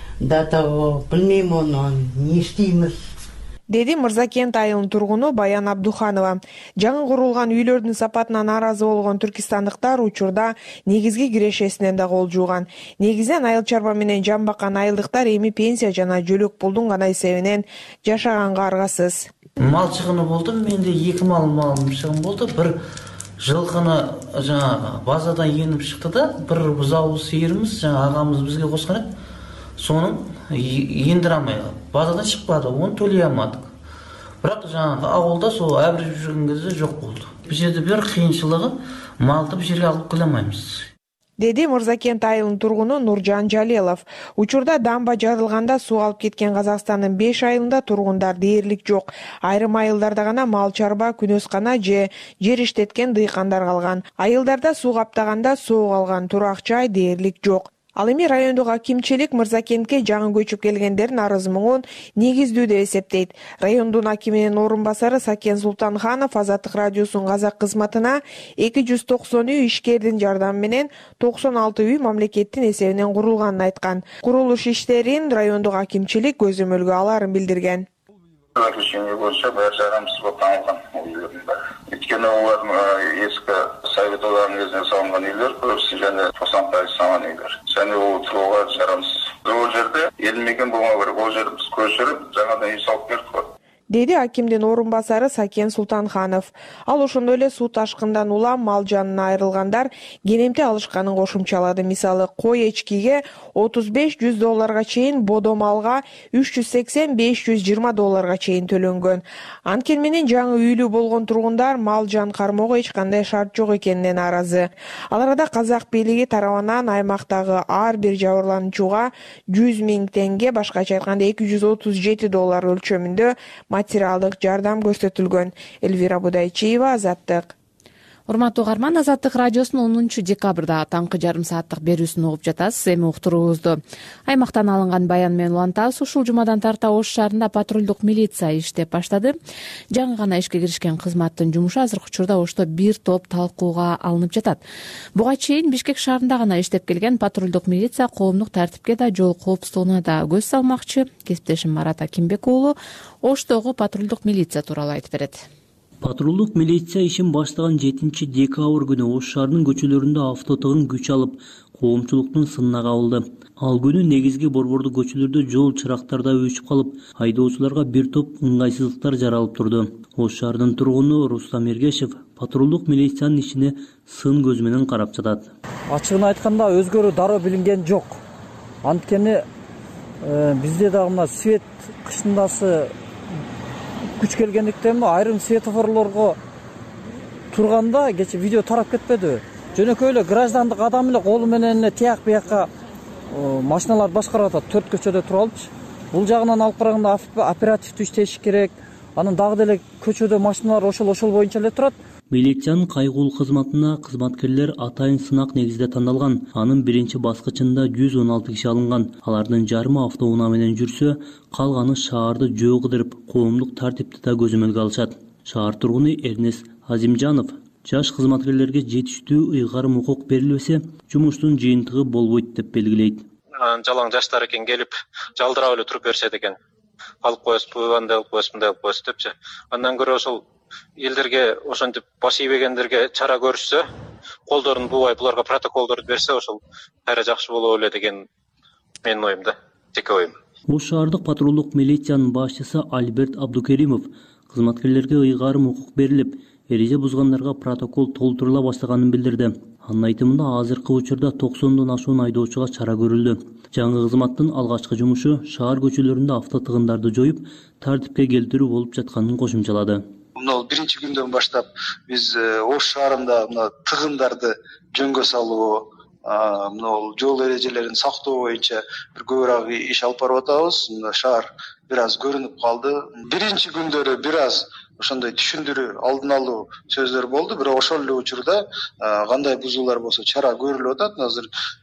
Білмеймін оны, не істейміз. Деди Мырзакент айылынын тургуну Баян Абдуханова. Жаңы курулган үйлөрдүн сапатына нааразы болгон түркистандыктар учурда негизги кирешесинен да кол жууган. Негизинен айыл чарба менен жан баккан айылдыктар эми пенсия жана жөлөк пулдун гана эсебинен жашаганга аргасыз. Мал чыгыны болду, менде 2 малым чыгын болду. Бир жылкыны жана базадан енип чыкты да, бир бузау сыйырыбыз жана агамыз бизге коскон экен. Сонун ендире алмай базадан чыкпады, оны төлөй алмадык. Бирок жана ауылда сол абрежип жүргөн кезде жок болду. Бул жерде бир кыйынчылыгы малды бул жерге алып келе алмайбыз. деди Мырзакент айылынын тургуну Нуржан Жалелов. Учурда дамба жарылганда суу алып кеткен Казакстандын 5 айылында тургундар дээрлик жок. Айрым айылдарда гана мал чарба, күнөскана же жер иштеткен дыйкандар калган. Айылдарда суу каптаганда соо калган, турак жай дээрлик жок. Ал эми райондук акимчилик Мырзакентке жаңы көчүп келгендердин арыз муңун негиздүү деп эсептейт. Райондун акиминин орун басары Сакен Султанханов Азаттык радиосунун казак кызматына 290 үй ишкердин жардамы менен 96 үй мамлекеттин эсебинен курулганын айткан. Курулуш иштерин райондук акимчилик көзөмөлгө аларын билдирген. Заключение боюнча баары жарамсыз болуп табылган үйлөрдүн баары. Өйткөнү олар эски совет одагынын кезинде салынган үйлөр, көбүсү жана 90% салган үйлөр. Және ол турууга жарамсыз. Бул жерде элмеген болмоо керек. Ол жерди биз көчүрүп, жаңадан үй салып бердик. Деди акимдин орун басары Сакен Султанханов. Ал ошондой эле суу ташкындан улам мал жанына айрылгандар кенемте алышканын кошумчалады. Мисалы, кой эчкиге $35-100 чейин, бодо малга $380-520 чейин төлөнгөн. Анткени менен жаңы үйлүү болгон тургундар мал жан кармоого эч кандай шарт жок экенинен нааразы. Ал арада казак бийлиги тарабынан аймактагы ар бир жабырлануучуга 100 000 тенге, башкача айтканда $237 өлчөмүндө материалдык жардам көрсөтүлгөн. Элвира Будайчиева, Азаттык. Урматтуу угарман, Азаттык радиосунун 10 декабрда таңкы жарым сааттык берүүсүн угуп жатасыз. Эми уктуруубузду аймактан алынган баян менен улантабыз. Ушул жумадан тарта Ош шаарында патрулдук милиция иштеп баштады. Жаңы гана ишке киришкен кызматтын жумушу азыркы учурда Ошто бир топ талкууга алынып жатат. Буга чейин Бишкек шаарында гана иштеп келген патрулдук милиция коомдук тартипке да, жол коопсуздугуна да көз салмакчы. Кесиптешим Марат Акимбек уулу Оштогу патрулдук милиция тууралуу айтып берет. Патрулдук милиция ишин баштаган 7 декабрь күнү Ош шаарынын көчөлөрүндө автотыгын күч алып, коомчулуктун сынына кабылды. Ал күнү негизги борбордук көчөлөрдө жол чырактарда өчүп калып, айдоочуларга бир топ ыңгайсыздыктар жаралып турду. Ош шаарынын тургуну Рустам Эргешев патрулдук милициянын ишине сын көз менен карап жатат. Ачыгын айтканда өзгөрүү дароо билинген жок. Анткени бизде дагы мына свет кышындасы күч келгендиктен айрым светофорлорго турганда кече видео тарап кетпеди. Жөнөкөй эле граждандык адам эле колу менен эле тияк бияка машиналарды башкарып атат, 4 көчөдө туруп алыпчы. Бул жагынан алып караганда оперативдүү иштеш керек. Анын дагы деле көчөдө машиналар ошол боюнча эле турат. Милициянын кайгылуу кызматына кызматкерлер атайын сынак негизде тандалган. Анын биринчи баскычында 116 киши алынган. Алардын жарымы автоунаа менен жүрсө, калганы шаарды жөө кыдырып, коомдук тартипти да көзөмөлгө алышат. Шаар тургуну Эрнес Азимжанов жаш кызматкерлерге жетиштүү ыйгарым укук берилбесе, жумуштун жыйынтыгы болбойт деп белгилейт. Жалаң жаштар экен, келип жалдырап эле туруп беришет экен. Алып коесузбу, андай алып коесуз, мындай алып коесуз депчи. Андан көрө ошол элдерге ошентип баш ийбегендерге чара көрүшсө, колдорун буубай буларга протоколдорду берсе, ошол кайра жакшы болобу эле деген менин оюм да, жеке оюм. Ош шаардык патрулдук милициянын башчысы Альберт Абдукеримов кызматкерлерге ыйгарым укук берилип, эреже бузгандарга протокол толтурула баштаганын билдирди. Анын айтымында азыркы учурда 90дон ашуун айдоочуга чара көрүлдү. Жаңы кызматтын алгачкы жумушу шаар көчөлөрүндө автотыгындарды жоюп, тартипке келтирүү болуп жатканын кошумчалады. Мына биринчи күндөн баштап биз Ош шаарында мына тыгындарды жөнгө салуу, мына жол эрежелерин сактоо боюнча бир көбүрөөк иш алып барып атабыз. Мына шаар бир аз көрүнүп калды. Биринчи күндөрү бир аз ошондой түшүндүрүү, алдын алуу сөздөр болду, бирок ошол эле учурда кандай бузуулар болсо чара көрүлүп атат. Азыр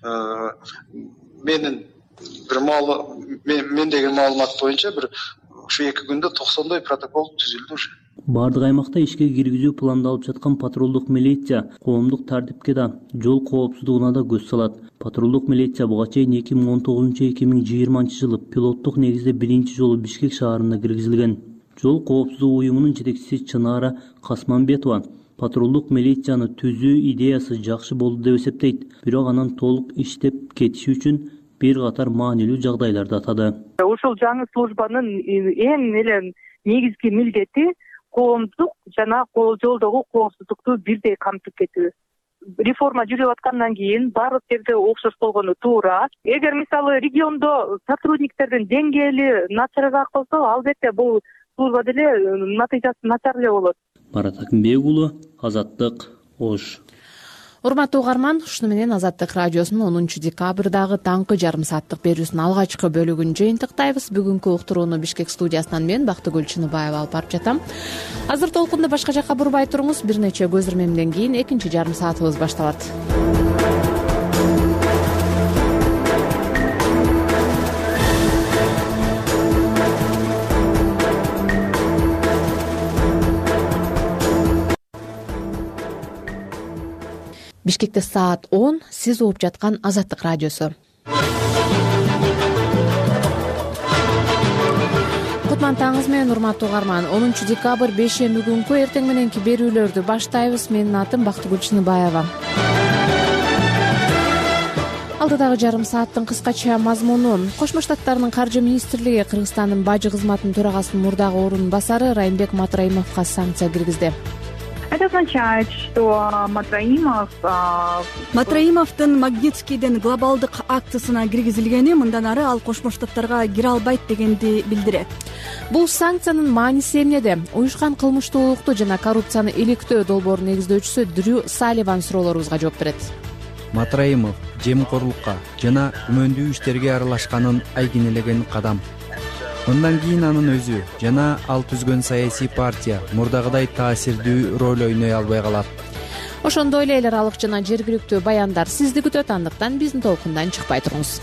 мендеги маалымат боюнча бир ушу 2 күндө 90дой протокол түзүлдү уже. Бардык аймакта ишке киргизүү пландалып жаткан патрулдук милиция коомдук тартипке да, жол коопсуздугуна да көз салат. Патрулдук милиция буга чейин 2019-2020 жылы пилоттук негизде биринчи жолу Бишкек шаарына киргизилген. Жол коопсуздугу уюмунун жетекчиси Чынара Касманбетова патрулдук милицияны түзүү идеясы жакшы болду деп эсептейт, бирок анан толук иштеп кетиши үчүн бир катар маанилүү жагдайларды атады. Ушул жаңы службанын эң эле негизги милдети коомдук жана жолдогу коопсуздукту бирдей камтып кетүү. Реформа жүрүп аткандан кийин баардык жерде окшош болгону туура. Эгер мисалы региондо сотрудниктердин деңгээли начарыраак болсо, албетте бул служба деле натыйжасы начар эле болот. Марат Акимбек уулу, Азаттык, Ош. Урматтуу угарман, ушуну менен Азаттык радиосунун 10 декабрдагы таңкы жарым сааттык берүүсүнүн алгачкы бөлүгүн жыйынтыктайбыз. Бүгүнкү уктурууну Бишкек студиясынан мен Бактыгүл Чыныбаева алып барып жатам. Азыр толкунду башка жакка бурбай туруңуз. Бир нече көз ирмемден кийин экинчи жарым саатыбыз башталат. Бишкекте саат 10, сиз угуп жаткан Азаттык радиосу. Кутман таңыңыз менен, урматтуу угарман. 10 декабрь бейшемби күнкү эртең мененки берүүлөрдү баштайбыз. Менин атым Бактыгүл Чыныбаева. Алдыдагы жарым сааттын кыскача мазмуну: Кошмо Штаттардын каржы министрлиги Кыргызстандын бажы кызматынын төрагасынын мурдагы орун басары Райымбек Матраимовго санкция киргизди. Это означает, что Матраимовдун Магнитскийден глобалдык акциясына киргизилгени, мындан ары ал Кошмо Штаттарга кире албайт дегенди билдирет. Бул санкциянын мааниси эмнеде? Уюшкан кылмыштуулукту жана коррупцияны иликтөө долбоорунун негиздөөчүсү Дрю Салливан суроолорубузга жооп берет. Матраимов жемкорлукка жана күмөндүү иштерге аралашканын айгинелеген кадам. Мындан кийин анын өзү жана ал түзгөн саясий партия мурдагыдай таасирдүү роль ойной албай калат. Ошондой эле эл аралык жана жергиликтүү баяндар сизди күтөт, андыктан биздин толкундан чыкпай туруңуз.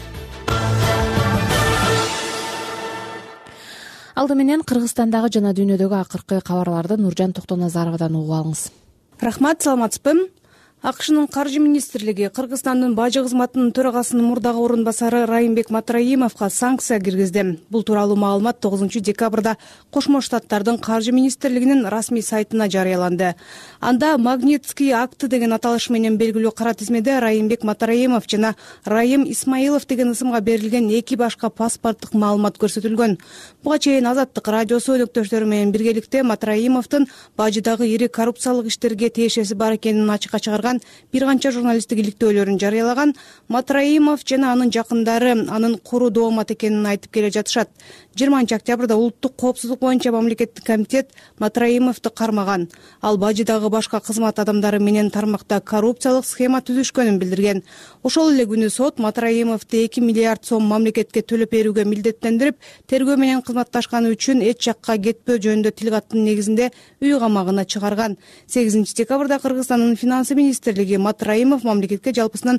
Алды менен Кыргызстандагы жана дүйнөдөгү акыркы кабарларды Нуржан Токтоназаровадан угуп алыңыз. Рахмат, саламатсызбы? АКШнын каржы министрлиги Кыргызстандын бажы кызматынын төрагасынын мурдагы орун басары Райымбек Матраимовго санкция киргизди. Бул тууралуу маалымат 9 декабрда Кошмо Штаттардын каржы министрлигинин расмий сайтына жарыяланды. Анда Магнитский акты деген аталыш менен белгилүү кара тизмеде Райымбек Матраимов жана Райым Исмаилов деген ысымга берилген эки башка паспорттук маалымат көрсөтүлгөн. Буга чейин Азаттык радиосу өнөктөштөрү менен биргеликте Матраимовдун бажыдагы ири коррупциялык иштерге тиешеси бар экенин ачыкка чыгарган бир канча журналисттик иликтөөлөрүн жарыялаган. Матраимов жана анын жакындары анын куру доомат экенин айтып келе жатышат. 20 октябрда улуттук коопсуздук боюнча мамлекеттик комитет Матраимовду кармаган. Ал бажыдагы башка кызмат адамдары менен тармакта коррупциялык схема түзүшкөнүн билдирген. Ошол эле күнү сот Матраимовду 2 миллиард сом мамлекетке төлөп берүүгө милдеттендирип, тергөө менен кызматташканы үчүн эч жакка кетпөө жөнүндө тил каттын негизинде үй камагына чыгарган. 8 декабрда Кыргызстандын финансы министрлиги Матраимов мамлекетке жалпысынан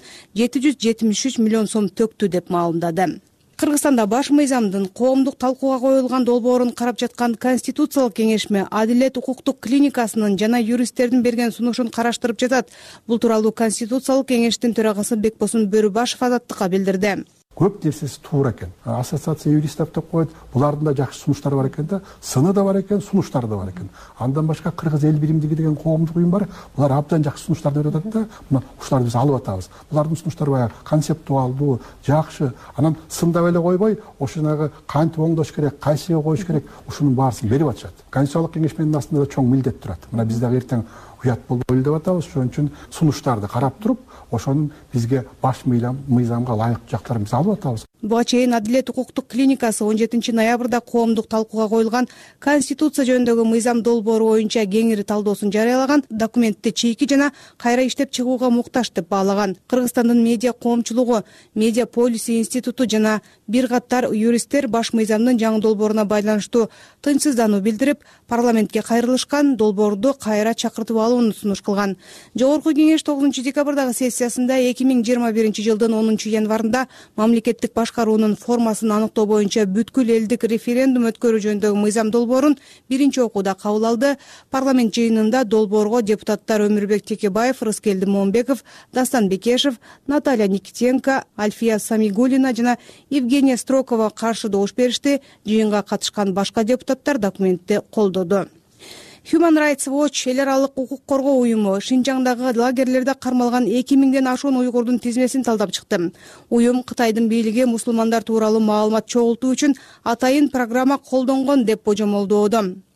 773 миллион сом төктү деп маалымдады. Кыргызстанда баш мыйзамдын коомдук талкууга коюлган долбоорун карап жаткан Конституциялык кеңешме Адилет укуктук клиникасынын жана юристтердин берген сунушун караштырып жатат. Бул тууралуу Конституциялык кеңештин төрагасы Бекбосун Бөрүбашев Азаттыкка билдирди. Көп нерсеси туура экен. Ассоциация юристов деп коет. Булардын да жакшы сунуштары бар экен да, сыны да бар экен, сунуштары да бар экен. Андан башка Кыргыз эл биримдиги деген коомдук уюм бар. Булар абдан жакшы сунуштарды берип атат да, мына ушуларды биз алып атабыз. Булардын сунуштары баягы концептуалдуу, жакшы. Анан сындап эле койбой, ошонагы кантип оңдош керек, кайсыга коюш керек, ушунун баарысын берип атышат. Конституциялык кеңешменин астында да чоң милдет турат. Мына биз дагы эртең уят болбойлу деп атабыз. Ошон үчүн сунуштарды карап туруп, ошонун бизге баш мыйзамга ылайыктуу жактарын биз алып атабыз. Буга чейин Адилет укуктук клиникасы 17 ноябрда коомдук талкууга коюлган Конституция жөнүндөгү мыйзам долбоору боюнча кеңири талдоосун жарыялаган. Документти чийки жана кайра иштеп чыгууга муктаж деп баалаган. Кыргызстандын медиа коомчулугу, Медиа полиси институту жана бир катар юристтер баш мыйзамдын жаңы долбооруна байланыштуу тынчсыздануу билдирип, парламентке кайрылышкан, долбоорду кайра чакыртып алууну сунуш кылган. Жогорку кеңеш 9 декабрдагы сессиясында 2021 жылдын 10 январында мамлекеттик башкаруунун формасын аныктоо боюнча бүткүл элдик референдум өткөрүү жөнүндөгү мыйзам долбоорун биринчи окууда кабыл алды. Парламент жыйынында долбоорго депутаттар Өмүрбек Текебаев, Рыскелди Момбеков, Дастан Бекешев, Наталья Никитенко, Альфия Самигуллина жана Евгения Строкова каршы добуш беришти. Жыйынга катышкан башка депутаттар документти колдоду. Human Rights Watch эл аралык укук коргоо уюму Шинжаңдагы лагерлерде кармалган 2000ден ашуун уйгурдун тизмесин талдап чыкты. Уюм Кытайдын бийлиги мусулмандар тууралуу маалымат чогултуу үчүн атайын программа колдонгон деп божомолдоодо.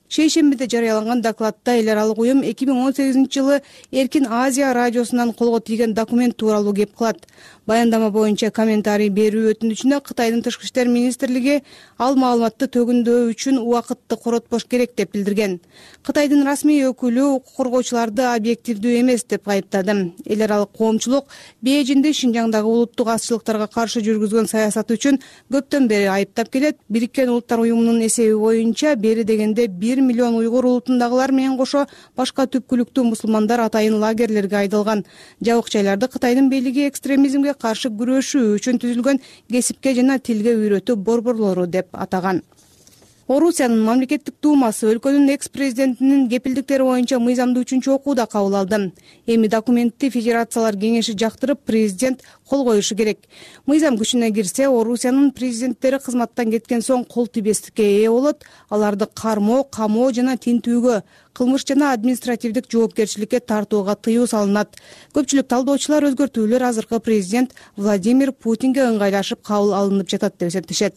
Шейшембиде жарыяланган докладта эл аралык уюм 2018-жылы Эркин Азия радиосунан колго тийген документ тууралуу кеп кылат. Баяндама боюнча комментарий берүү өтүнүчүнө Кытайдын Тышкы иштер министрлиги ал маалыматты төгүндөө үчүн убакытты коротпош керек деп билдирген. Кытайдын расмий өкүлү укук коргоочуларды объективдүү эмес деп айыптады. Эл аралык коомчулук Бейжиңде Шинжаңдагы улуттук азчылыктарга каршы жүргүзгөн саясаты үчүн көптөн бери айыптап келет. Бириккен Улуттар уюмунун эсеби боюнча бери дегенде 1 миллион уйгур улутундагылар менен кошо башка түпкүлүктүү мусулмандар атайын лагерлерге айдалган. Жабык жайларды Кытайдын бийлиги экстремизмге каршы күрөшүү үчүн түзүлгөн кесипке жана тилге үйрөтүү борборлору деп атаган. Орусиянын мамлекеттик думасы өлкөнүн экс-президентинин кепилдиктери боюнча мыйзамды 3-окууда кабыл алды. Эми документти Федерациялар кеңеши жактырып, президент кол коюшу керек. Мыйзам күчүнө кирсе, Орусиянын президенттери кызматтан кеткен соң кол тийбестикке ээ болот. Аларды кармоо, камоо жана тинтүүгө, кылмыш жана административдик жоопкерчиликке тартууга тыюу салынат. Көпчүлүк талдоочулар өзгөртүүлөр азыркы президент Владимир Путинге ыңгайлашып кабыл алынып жатат деп эсептешет.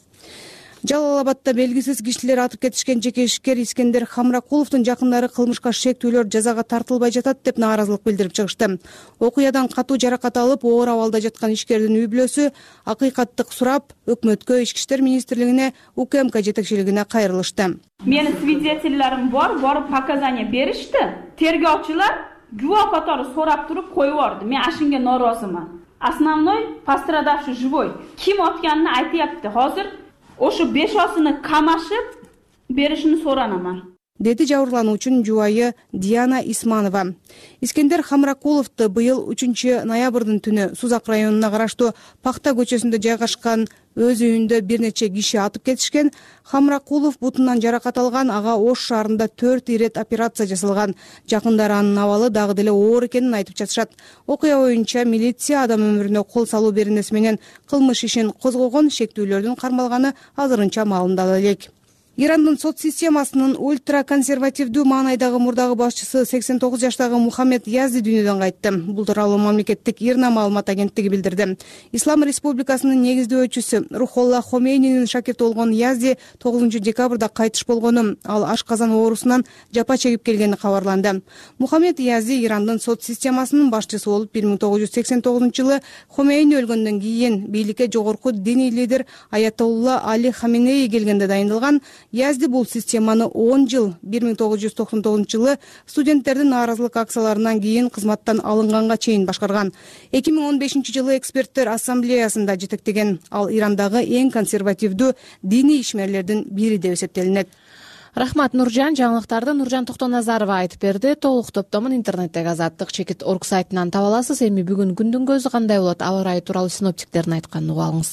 Жалал Абадта белгисиз кишилер атып кетишкен жеке ишкер Искендер Хамракуловдун жакындары кылмышка шектүүлөр жазага тартылбай жатат деп нааразылык билдирип чыгышты. Окуядан катуу жаракат алып, оор абалда жаткан ишкердин үй бүлөсү акыйкаттык сурап, өкмөткө, Ички иштер министрлигине, УКМК жетекчилигине кайрылышты. Мени свидетельлерим бар, барып показания беришти. Тергөөчүлөр гүвө катары сурап туруп коюп берди. Мен ашинге нооразыман. Основной пострадавший живой. Ким атканын айтыпты. Азыр ошо 5-осуну камашып беришини соранаман, деди жабырлануучунун жубайы Диана Исманова. Искендер Хамракуловду быйыл 3-ноябрдын түнү Сузак районуна караштуу Пакта көчөсүндө жайгашкан өз үйүндө бир нече киши атып кетишкен. Хамракулов бутунан жаракат алган, ага Ош шаарында 4 ирет операция жасалган. Жакындары анын абалы дагы деле оор экенин айтып жатышат. Окуя боюнча милиция адам өмүрүнө кол салуу беренеси менен кылмыш ишин козгогон, шектүүлөрдүн кармалганы азырынча маалымдала элек. Ирандын сот системасынын ультраконсервативдүү маанайдагы мурдагы башчысы 89 жаштагы Мухаммед Язди дүйнөдөн кайтты. Бул тууралуу мамлекеттик ИРНА маалымат агенттиги билдирди. Ислам Республикасынын негиздөөчүсү Рухолла Хомейнинин шакирти болгон Язди 9 декабрда кайтыш болгону, ал ашказан оорусунан жапа чегип келгени кабарланды. Мухаммед Язди Ирандын сот системасынын башчысы болуп 1989-жылы Хомейни өлгөндөн кийин бийликке жогорку диний лидер Аятолла Али Хаменеи келгенде дайындалган. Язди бул системаны 10 жыл 1999-жылы студенттердин нааразылык акцияларынан кийин кызматтан алынганга чейин башкарган. 2015-жылы эксперттер ассамблеясында жетектеген. Ал Ирандагы эң консервативдүү диний ишмерлердин бири деп эсептелинет. Рахмат, Нуржан. Жаңылыктарды Нуржан Токтоназарова айтып берди. Толук топтомун интернеттеги Азаттык-Чекит.орг сайтынан таба аласыз. Эми бүгүн күндүн көзү кандай болот? Аба ырайы тууралуу синоптиктердин айтканын угуп алыңыз.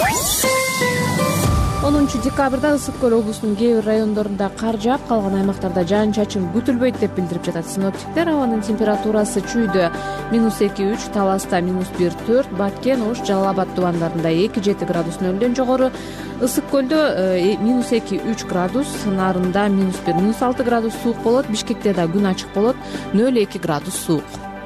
10 декабрда Ысык көл облусунун кээ бир райондорунда кар жаап, калган аймактарда жаан-чачын күтүлбөйт деп билдирип жатат синоптиктер. Абанын температурасы чүйдө -2-3, Таласта -1-4, Баткен, Ош, Жалал Абад тубандарында 2-7 градус нөлдөн жогору, Ысык көлдө -2-3 градус, Нарында -1-6 градус суук болот, Бишкекте да күн ачык болот, 0-2 градус суук.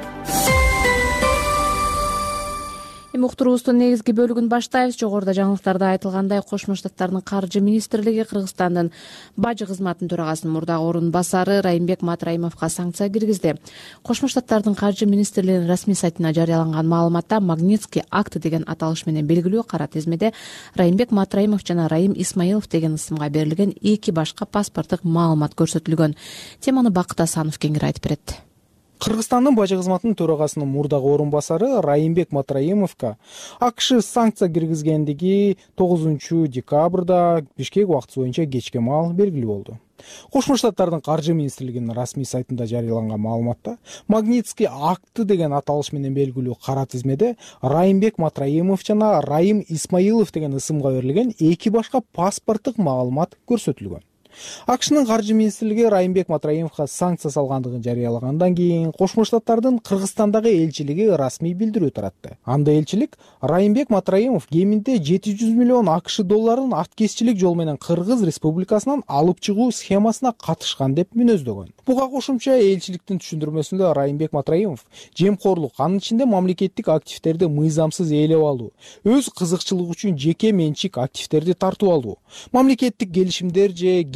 Эми уктуруубуздун негизги бөлүгүн баштайбыз. Жогоруда жаңылыктарда айтылгандай, Кошмо Штаттардын каржы министрлиги Кыргызстандын бажы кызматынын төрагасынын мурдагы орун басары Райымбек Матраимовго санкция киргизди. Кошмо Штаттардын каржы министрлигинин расмий сайтына жарыяланган маалыматта Магнитский акт деген аталыш менен белгилүү кара тизмеде Райымбек Матраимов жана Раим Исмаилов деген ысымга берилген 2 башка паспорттук маалымат көрсөтүлгөн. Теманы Бакыт Асанов кеңири айтып берет. Кыргызстандын бажы кызматынын төрагасынын мурдагы орун басары Райымбек Матраимовго АКШ санкция киргизгендиги 9 декабрда Бишкек убактысы боюнча кечке маал белгилүү болду. Кошмо Штаттардын каржы министрлигинин расмий сайтында жарыяланган маалыматта Магнитский акты деген аталыш менен белгилүү кара тизмеде Райымбек Матраимов жана Раим Исмаилов деген ысымга берилген 2 башка паспорттук маалымат көрсөтүлгөн. АКШнын каржы министрлиги Райымбек Матраимовго санкция салгандыгын жарыялагандан кийин Кошмо Штаттардын Кыргызстандагы элчилиги расмий билдирүү таратты. Анда элчилик Райымбек Матраимов кеминде 700 миллион АКШ долларын аткезчилик жол менен Кыргыз Республикасынан алып чыгуу схемасына катышкан деп мүнөздөгөн. Буга кошумча элчиликтин түшүндүрмөсүндө Райымбек Матраимов жемкорлук, анын ичинде мамлекеттик активдерди мыйзамсыз ээлеп алуу, өз кызыкчылыгы үчүн жеке менчик активдерди тартып алуу, мамлекеттик келишимдер же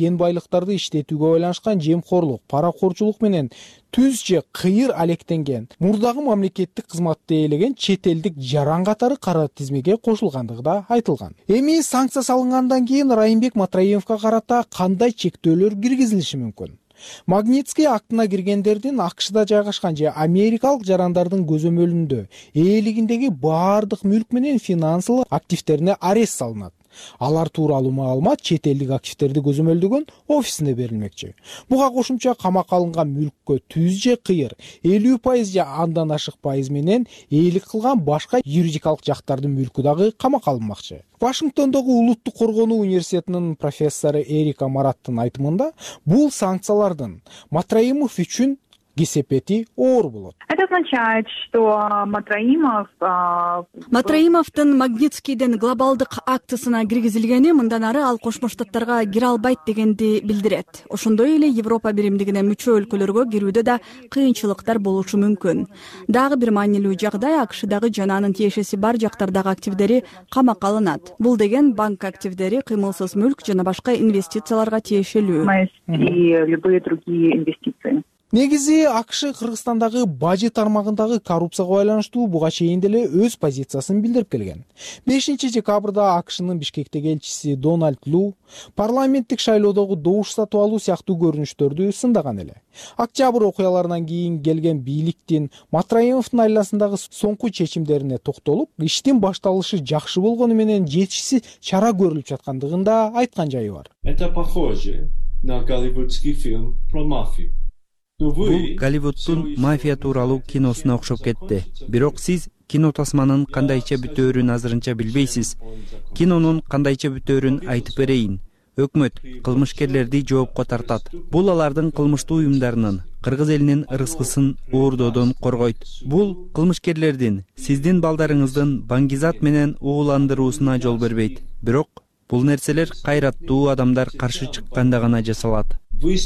кен байлыктарды иштетүүгө байланышкан жемкорлук, паракорчулук менен түз же кыйыр алектенген мурдагы мамлекеттик кызматты ээлеген чет элдик жаран катары кара тизмеге кошулгандыгы да айтылган. Эми санкция салынгандан кийин Райымбек Матраимовго карата кандай чектөөлөр киргизилиши мүмкүн? Магнитский актына киргендердин АКШда жайгашкан же америкалык жарандардын көзөмөлүндө ээлигиндеги баардык мүлк менен финансылык активтерине арест салынат. Алар тууралуу маалымат чет элдик активтерди көзөмөлдөгөн офисине берилмекчи. Буга кошумча камакка алынган мүлккө түз же кыйыр 50% же андан ашык пайыз менен ээлик кылган башка юридикалык жактардын мүлкү дагы камакка алынмакчы. Вашингтондогу Улуттук коргонуу университетинин профессору Эрика Мараттын айтымында, бул санкциялардын Матраимов үчүн кесепети оор болот. Это означает, что Матраимовдун Магнитскийдин глобалдык актысына киргизилгени мындан ары ал Кошмо Штаттарга кире албайт дегенди билдирет. Ошондой эле Европа биримдигине мүчө өлкөлөргө кирүүдө да кыйынчылыктар болушу мүмкүн. Дагы бир маанилүү жагдай АКШдагы жана анын тиешеси бар жактардагы активдери камакка алынат. Бул деген банк активдери, кыймылсыз мүлк жана башка инвестицияларга тиешелүү. И любые другие инвестиции. Негизи АКШ Кыргызстандагы бажы тармагындагы коррупцияга байланыштуу буга чейин деле өз позициясын билдирип келген. 5 декабрда АКШнын Бишкектеги элчиси Дональд Лу парламенттик шайлоодогу добуш сатып алуу сыяктуу көрүнүштөрдү сындаган эле. Октябрь окуяларынан кийин келген бийликтин Матраимовдун айласындагы соңку чечимдерине токтолуп, иштин башталышы жакшы болгону менен жетишсиз чара көрүлүп жаткандыгында айткан жайы бар. Это похоже на голливудский фильм про мафию. Бул Голливудтун мафия тууралуу киносуна окшоп кетти. Бирок сиз кино тасманын кандайча бүтөөрүн азырынча билбейсиз. Кинонун кандайча бүтөөрүн айтып берейин. Өкмөт кылмышкерлерди жоопко тартат. Бул алардын кылмыштуу уюмдарынын, кыргыз элинин ырыскысын уурдоодон коргойт. Бул кылмышкерлердин сиздин балдарыңыздын баңгизат менен ууландыруусуна жол бербейт. Бирок бул нерселер кайраттуу адамдар каршы чыкканда гана жасалат.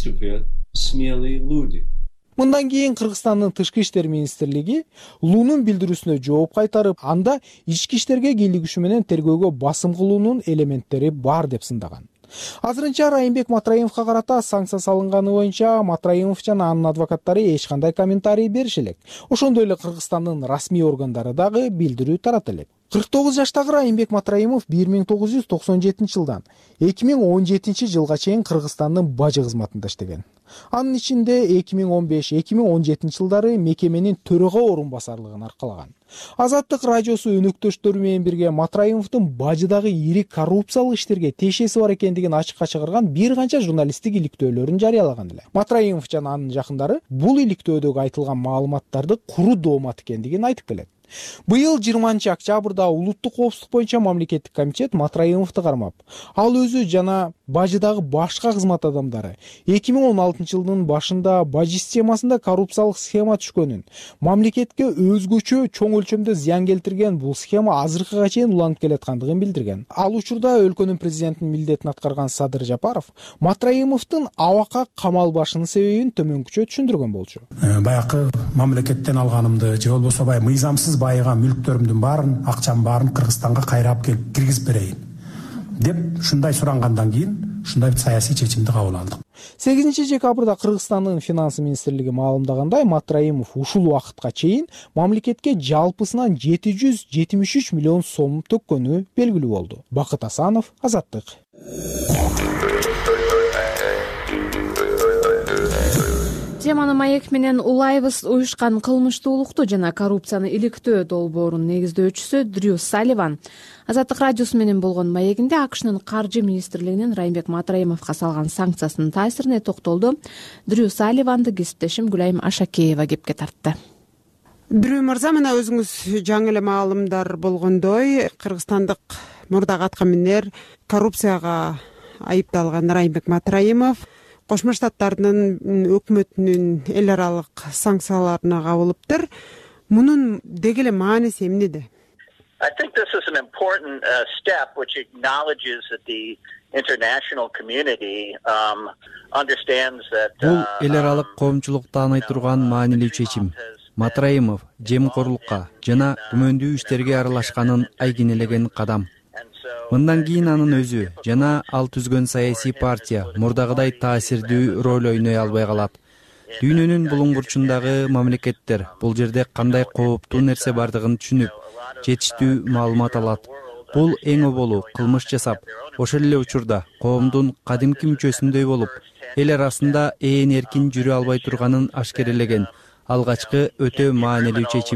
Смелые люди. Мындан кийин Кыргызстандын Тышкы иштер министрлиги Лунун билдирүүсүнө жооп кайтарып, анда ички иштерге кийлигишүү менен тергөөгө басым кылуунун элементтери бар деп сындаган. Азырынча Райымбек Матраимовго карата санкция салынганы боюнча Матраимов жана анын адвокаттары эч кандай комментарий бериши элек. Ошондой эле Кыргызстандын расмий органдары дагы билдирүү тарата элек. 49 жаштагы Райымбек Матраимов 1997 жылдан 2017 жылга чейин Кыргызстандын бажы кызматында иштеген. Анын ичинде 2015-2017 жылдары мекеменин төрага орун басарлыгын аркалаган. Азаттык радиосу өнөктөштөрү менен бирге Матраимовдун бажыдагы ири коррупциялык иштерге тиешеси бар экендигин ачыкка чыгарган бир канча журналисттик иликтөөлөрүн жарыялаган эле. Матраимов жана анын жакындары бул иликтөөдөгү айтылган маалыматтарды куру доомат экендигин айтып келет. Быйыл 20 октябрда Улуттук коопсуздук боюнча мамлекеттик комитет Матраимовду кармап, ал өзү жана бажыдагы башка кызмат адамдары 2016 жылдын башында бажы системасында коррупциялык схема түшкөнүн, мамлекетке өзгөчө чоң өлчөмдө зыян келтирген бул схема азыркыга чейин уланып келаткандыгын билдирген. Ал учурда өлкөнүн президентинин милдетин аткарган Садыр Жапаров Матраимовдун абакка камалбашынын себебин төмөнкүчө түшүндүргөн болчу. Баякы мамлекеттен алганымды же болбосо мыйзамсыз байыган мүлктөрүмдүн баарын, акчамдын баарын Кыргызстанга кайрап келип киргизип берейин деп ушундай сурангандан кийин ушундай саясий чечимди кабыл алдык. 8 декабрда Кыргызстандын финанс министрлиги маалымдагандай, Матраимов ушул убакытка чейин мамлекетке жалпысынан 773 миллион сом төккөнү белгилүү болду. Бакыт Асанов, Азаттык. Теманы маек менен улайбыз. Уюшкан кылмыштуулукту жана коррупцияны иликтөө долбоорунун негиздөөчүсү Дрю Салливан Азаттык радиосу менен болгон маегинде АКШнын каржы министрлигинин Райымбек Матраимовго салган санкциясынын таасирине токтолду. Дрю Салливанды кесиптешим Гүлайым Ашакеева кепке тартты. Дрю мырза, мына өзүңүз жаңы эле маалымдар болгондой, кыргызстандык мурдагы аткаминер коррупцияга айыпталган Райымбек Матраимов Кошмо Штаттардын өкмөтүнүн эл аралык санкцияларына кабылыптыр. Мунун деги эле мааниси эмнеде? I think this is an important step which acknowledges that the international community understands that Бул эл аралык коомчулук тааный турган маанилүү чечим. Матраимов жемкорлукка жана күмөндүү иштерге аралашканын айгинелеген кадам. Мындан кийин анын өзү жана ал түзгөн саясий партия мурдагыдай таасирдүү роль ойной албай калат. Дүйнөнүн булуң бурчундагы мамлекеттер бул жерде кандай кооптуу нерсе бардыгын түшүнүп, жетиштүү маалымат алат. Бул эң оболу кылмыш жасап, ошол эле учурда коомдун кадимки мүчөсүндөй болуп, эл арасында ээн эркин жүрө албай турганын ашкерелеген алгачкы өтө маанилүү чечим.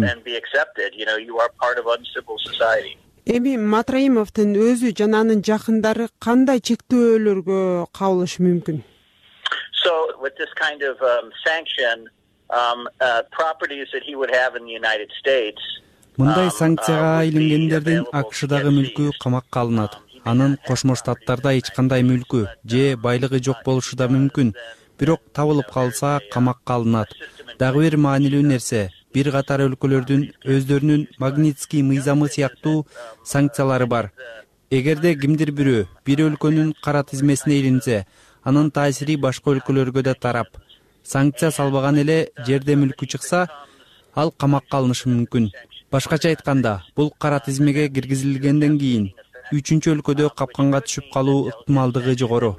Эми Матраимовдун өзү жана анын жакындары кандай чектөөлөргө кабылышы мүмкүн? So with this kind of sanction, properties that he would have in the United States. Мындай санкцияга илингендердин АКШдагы мүлкү камакка алынат. Анын Кошмо Штаттарда эч кандай мүлкү же байлыгы жок болушу да мүмкүн. Бирок табылып калса камакка алынат. Дагы бир маанилүү нерсе, бир катар өлкөлөрдүн өздөрүнүн Магнитский мыйзамы сыяктуу санкциялары бар. Эгерде кимдир бирөө бир өлкөнүн кара тизмесине илинсе, анын таасири башка өлкөлөргө да тарап. Санкция салбаган эле жерде мүлкү чыкса, ал камакка алынышы мүмкүн. Башкача айтканда, бул кара тизмеге киргизилгенден кийин үчүнчү өлкөдө капканга түшүп калуу ыктымалдыгы жогору.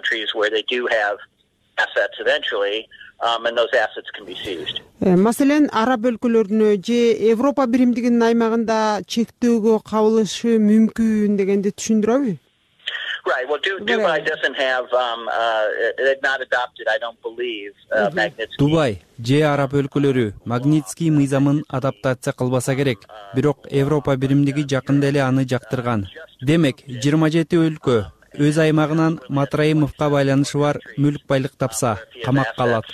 Маселен, араб өлкөлөрүнө же Европа биримдигинин аймагында чектөөгө кабылышы мүмкүн дегенди түшүндүрөбү? Right. Well, Dubai doesn't have. They've not adopted, I don't believe, Magnitsky. Дубай же араб өлкөлөрү Магнитский мыйзамын адаптация кылбаса керек. Бирок Европа биримдиги жакында эле аны жактырган. Демек, 27 өлкө өз аймагынан Матраимовго байланышы бар мүлк байлык тапса, камакка алат.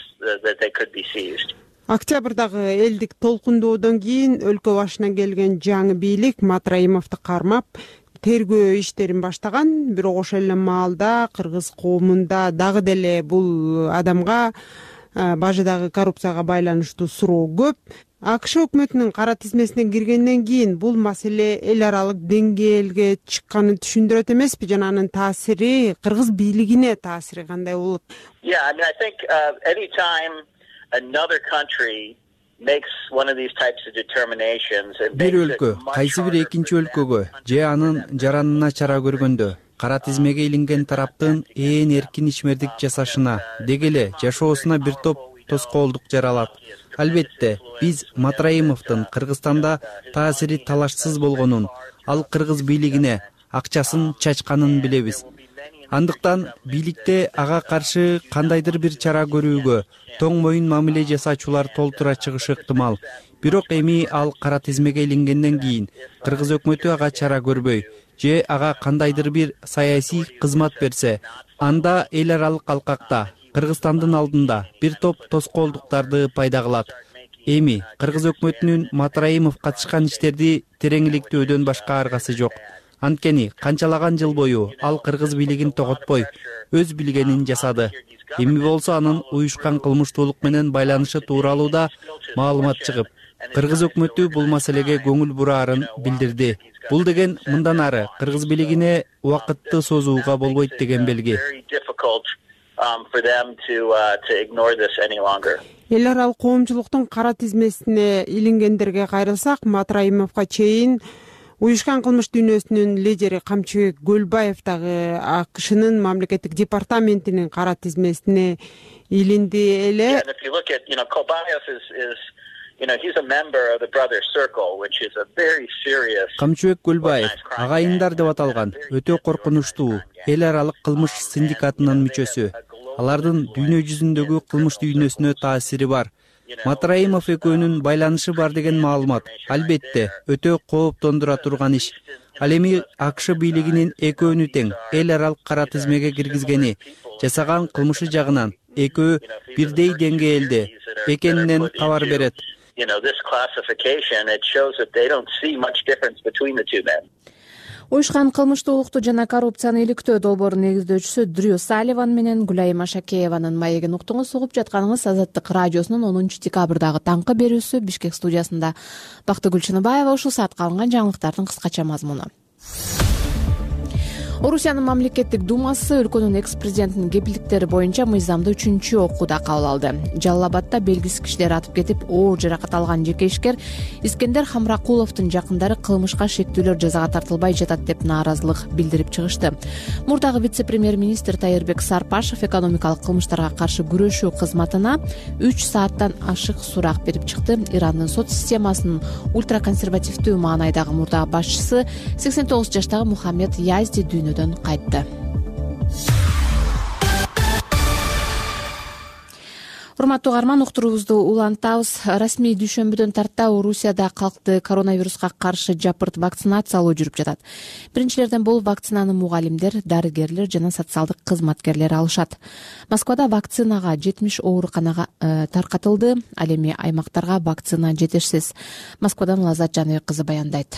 Октябрдагы элдик толкундоодон кийин өлкө башына келген жаңы бийлик Матраимовду кармап, тергөө иштерин баштаган. Бирок ошол эле маалда кыргыз коомунда дагы деле бул адамга бажыдагы коррупцияга байланыштуу суроо көп. АКШ өкмөтүнүн кара тизмесине киргенден кийин бул маселе эл аралык деңгээлге чыкканын түшүндүрөт эмеспи? Жана анын таасири, кыргыз бийлигине таасири кандай болот? Yeah, I mean, I think any time another country makes one of these types of determinations and бир өлкө кайсы бир экинчи өлкөгө же анын жаранына чара көргөндө кара тизмеге илинген тараптын ээн эркин ишмердик жасашына, деги эле жашоосуна бир топ тоскоолдук жаралат. Албетте, биз Матраимовдун Кыргызстанда таасири талашсыз болгонун, ал кыргыз бийлигине акчасын чачканын билебиз. Андыктан бийликте ага каршы кандайдыр бир чара көрүүгө, тоң моюн мамиле жасаачулар толтура чыгышы ыктымал. Бирок эми ал кара тизмеге илингенден кийин кыргыз өкмөтү ага чара көрбөй же ага кандайдыр бир саясий кызмат берсе, анда эл аралык алкакта Кыргызстандын алдында бир топ тоскоолдуктарды пайда кылат. Эми кыргыз өкмөтүнүн Матраимов катышкан иштерди тереңиликтөөдөн башка аргасы жок. Анткени канчалаган жыл бою ал кыргыз бийлигин тоготпой, өз билгенин жасады. Эми болсо анын уюшкан кылмыштуулук менен байланышы тууралуу да маалымат чыгып, кыргыз өкмөтү бул маселеге көңүл бураарын билдирди. Бул деген мындан ары кыргыз бийлигине убакытты созууга болбойт деген белги. Эл аралык коомчулуктун кара тизмесине илингендерге кайрылсак, Матраимовго чейин уюшкан кылмыш дүйнөсүнүн лидери Камчыбек Көлбаев дагы АКШнын мамлекеттик департаментинин кара тизмесине илинди эле. Камчыбек Көлбаев агайындар деп аталган өтө коркунучтуу эл аралык кылмыш синдикатынын мүчөсү. Алардын дүйнө жүзүндөгү кылмыш дүйнөсүнө таасири бар. Матраимов экөөнүн байланышы бар деген маалымат албетте өтө кооптондура турган иш. Ал эми АКШ бийлигинин экөөнү тең эл аралык кара тизмеге киргизгени, жасаган кылмышы жагынан экөө бирдей деңгээлде экенинен кабар берет. Уюшкан кылмыштуулукту жана коррупцияны иликтөө долбоорунун негиздөөчүсү Дрю Салливан менен Гүлайым Ашакееванын маегин уктуңуз. Угуп жатканыңыз Азаттык радиосунун 10 декабрдагы таңкы берүүсү. Бишкек студиясында Бактыгүл Чыныбаева. Ушул саатка алынган жаңылыктардын кыскача мазмуну. Орусиянын мамлекеттик думасы өлкөнүн экс президентинин кепилдиктери боюнча мыйзамды 3-окууда кабыл алды. Жалал Абадда белгисиз кишилер атып кетип, оор жаракат алган жеке ишкер Искендер Хамракуловдун жакындары кылмышка шектүүлөр жазага тартылбай жатат деп нааразылык билдирип чыгышты. Мурдагы вице-премьер-министр Тайырбек Сарпашев экономикалык кылмыштарга каршы күрөшүү кызматына 3 сааттан ашык сурак берип чыкты. Ирандын сот системасынын ультраконсервативдүү маанайдагы мурдагы башчысы 89 жаштагы Мухаммед Язди дүйнөдөн кайтты. Урматтуу угарман, уктуруубузду улантабыз. Расмий дүйшөмбүдөн тарта Орусияда калкты коронавируска каршы жапырт вакцинациялоо жүрүп жатат. Биринчилерден болуп вакцинаны мугалимдер, дарыгерлер жана социалдык кызматкерлер алышат. Москвада вакцинага 70 ооруканага таркатылды. Ал эми аймактарга вакцина жетишсиз. Москвадан Лазат Жаныбек кызы баяндайт.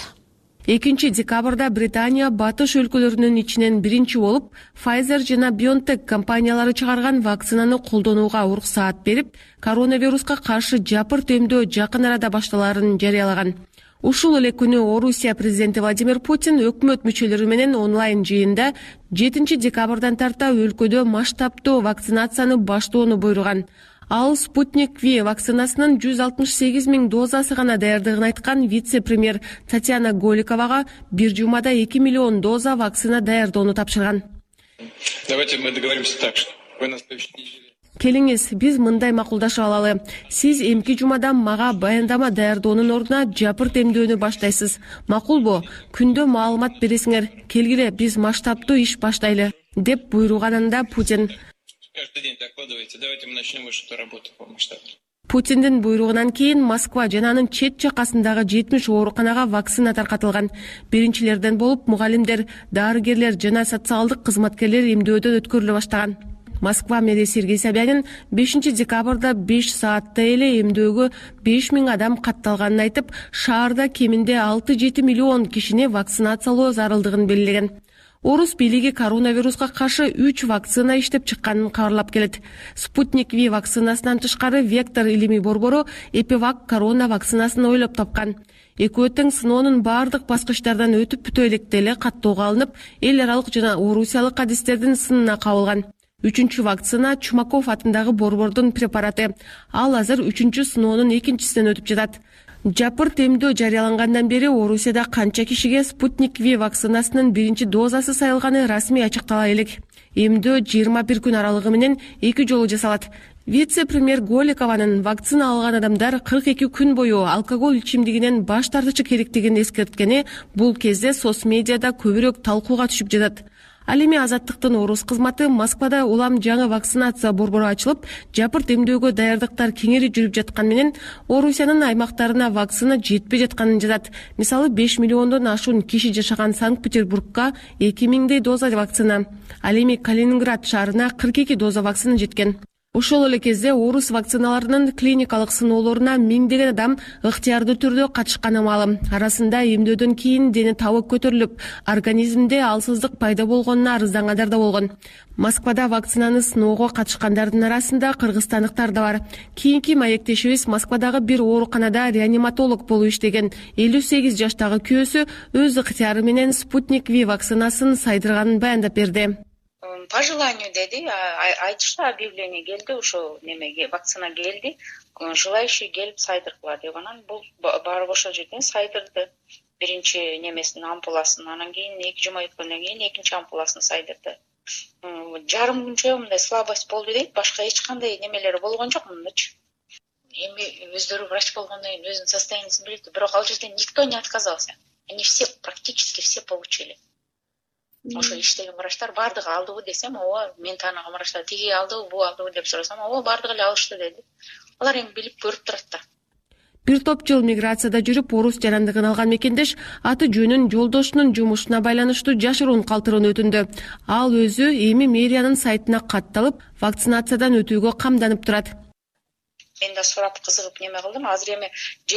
2 декабрда Британия батыш өлкөлөрүнүн ичинен биринчи болуп Pfizer жана BioNTech компаниялары чыгарган вакцинаны колдонууга уруксаат берип, коронавируска каршы жапырт эмдөө жакын арада башталарын жарыялаган. Ушул эле күнү Орусия президенти Владимир Путин өкмөт мүчөлөрү менен онлайн жыйында 7 декабрдан тарта өлкөдө масштабтуу вакцинацияны баштоону буйруган. Ал Спутник V вакцинасынын 168 000 дозасы гана даярдыгын айткан вице-премьер Татьяна Голиковага бир жумада 2 миллион доза вакцина даярдоону тапшырган. Давайте мы договоримся так, что вы на следующей неделе. Келиңиз, биз мындай макулдашып алалы. Сиз эмки жумадан мага баяндама даярдоонун ордуна жапырт эмдөөнү баштайсыз. Макулбу? Күндө маалымат бересиңер. Келгиле, биз масштабтуу иш баштайлы, деп буйруганында Путин. Каждый день докладывайте. Давайте мы начнем эту работу по масштабу. Путиндин буйругунан кийин Москва жана анын чет жакасындагы 70 ооруканага вакцина таркатылган. Биринчилерден болуп мугалимдер, дарыгерлер жана социалдык кызматкерлер эмдөөдөн өткөрүлө баштаган. Москва мэрии Сергей Собянин 5 декабрда 5 саатта эле эмдөөгө 5000 адам катталганын айтып, шаарда кеминде 6-7 миллион кишини вакцинациялоо зарылдыгын белгилеген. Орус бийлиги коронавируска каршы 3 вакцина иштеп чыкканын кабарлап келет. Спутник V вакцинасынан тышкары Вектор илимий борбору Эпивак корона вакцинасын ойлоп тапкан. Экөө тең сыноонун бардык баскычтардан өтүп бүтө электе эле каттоого алынып, эл аралык жана орусиялык адистердин сынына кабылган. 3 вакцина Чумаков атындагы борбордун препараты. Ал азыр 3 сыноонун экинчисинен өтүп жатат. Жапырт эмдөө жарыялангандан бери Орусияда канча кишиге Спутник V вакцинасынын биринчи дозасы сайылганы расмий ачыктала элек. Эмдөө 21 күн аралыгы менен 2 жолу жасалат. Вице-премьер Голикованын вакцина алган адамдар 42 күн бою алкоголь ичимдигинен баш тартышы керектигин эскерткени бул кезде соц медиада көбүрөөк талкууга түшүп жатат. Ал эми Азаттыктын орус кызматы Москвада улам жаңы вакцинация борбору ачылып, жапырт эмдөөгө даярдыктар кеңири жүрүп жаткан менен Орусиянын аймактарына вакцина жетпей жатканын жазат. Мисалы 5 миллиондон ашуун киши жашаган Санкт-Петербургка 2000 доза вакцина, ал эми Калининград шаарына 42 доза вакцина жеткен. Ошол эле кезде орус вакциналарынын клиникалык сыноолоруна миңдеген адам ыктыярдуу түрдө катышканы маалым. Арасында эмдөөдөн кийин дени табы көтөрүлүп, организмде алсыздык пайда болгонуна арыздангандар да болгон. Москвада вакцинаны сыноого катышкандардын арасында кыргызстандыктар да бар. Кийинки маектешибиз Москвадагы бир ооруканада реаниматолог болуп иштеген 58 жаштагы күйөөсү өз ыктыяры менен Спутник V вакцинасын сайдырганын баяндап берди. По желанию деди, айтышты, объявление келди, ошо немеге вакцина келди, желающий келип сайдыргыла деп, анан бул барып ошол жерден сайдырды. Биринчи немесин ампуласын, анан кийин 2 жума өткөндөн кийин экинчи ампуласын сайдырды. Жарым күнчө мындай слабость болду дейт, башка эч кандай немелери болгон жок мындачы. Эми өздөрү врач болгондон кийин өзүнүн состояниясын билет, бирок ал жерден никто не отказался. Они все, практически все получили. Ошо иштеген врачтар бардыгы алдыбы десем, ооба, мен тааныган врачтар тиги алдыбы, бул алдыбы деп сурасам, ооба, бардыгы эле алышты деди. Алар эми билип көрүп турат да. Бир топ жыл миграцияда жүрүп, орус жарандыгын алган мекендеш аты жөнүн жолдошунун жумушуна байланыштуу жашыруун калтырууну өтүндү. Ал өзү эми мэриянын сайтына катталып, вакцинациядан өтүүгө камданып турат. Мен да сурап кызыгып неме кылдым. Азыр эми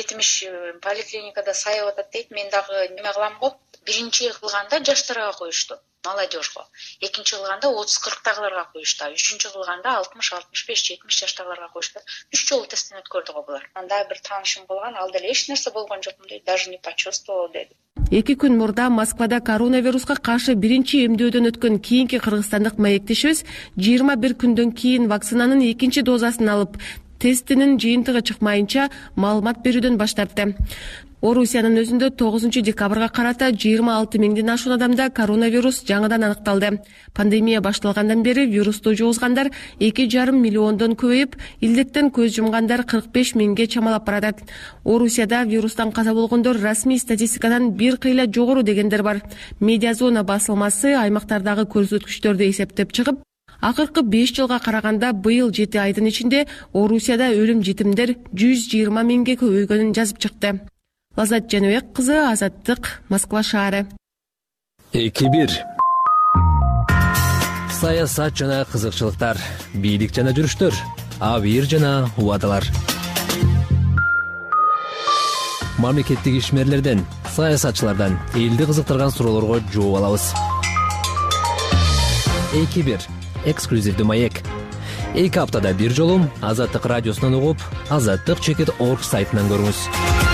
70 поликлиникада сайып атат дейт. Мен дагы неме кылам го. Биринчи кылганда жаштарга коюшту, молодежьго. Экинчи кылганда 30-40тагыларга коюшту. Үчүнчү кылганда 60-65-70 жаштагыларга коюшту. 3 жолу тесттен өткөрдү го булар. Анда бир таанышым болгон, ал деле эч нерсе болгон жокмун дейт, даже не почувствовал деди. 2 күн мурда Москвада коронавируска каршы биринчи эмдөөдөн өткөн кийинки кыргызстандык маектешибиз 21 күндөн кийин вакцинанын экинчи дозасын алып, тестинин жыйынтыгы чыкмайынча маалымат берүүдөн баш тартты. Орусиянын өзүндө 9 декабрга карата 26 миңден ашуун адамда коронавирус жаңыдан аныкталды. Пандемия башталгандан бери вирусту жугузгандар 2,5 миллиондон көбөйүп, илдеттен көз жумгандар 45 миңге чамалап баратат. Орусияда вирустан каза болгондор расмий статистикадан бир кыйла жогору дегендер бар. Медиазона басылмасы аймактардагы көрсөткүчтөрдү эсептеп чыгып, акыркы 5 жылга караганда быйыл 7 айдын ичинде Орусияда өлүм житимдер 120 миңге көбөйгөнүн жазып чыкты. Лазат Жаныбек кызы, Азаттык, Москва шаары. 2-1. Саясат жана кызыкчылыктар, бийлик жана жүрүштөр, абийир жана убадалар. Мамлекеттик ишмерлерден, саясатчылардан элди кызыктырган суроолорго жооп алабыз. 2-1. Эксклюзивдүү маек. 2 аптада бир жолу Азаттык радиосунан угуп, azattik.org сайтынан көрүңүз.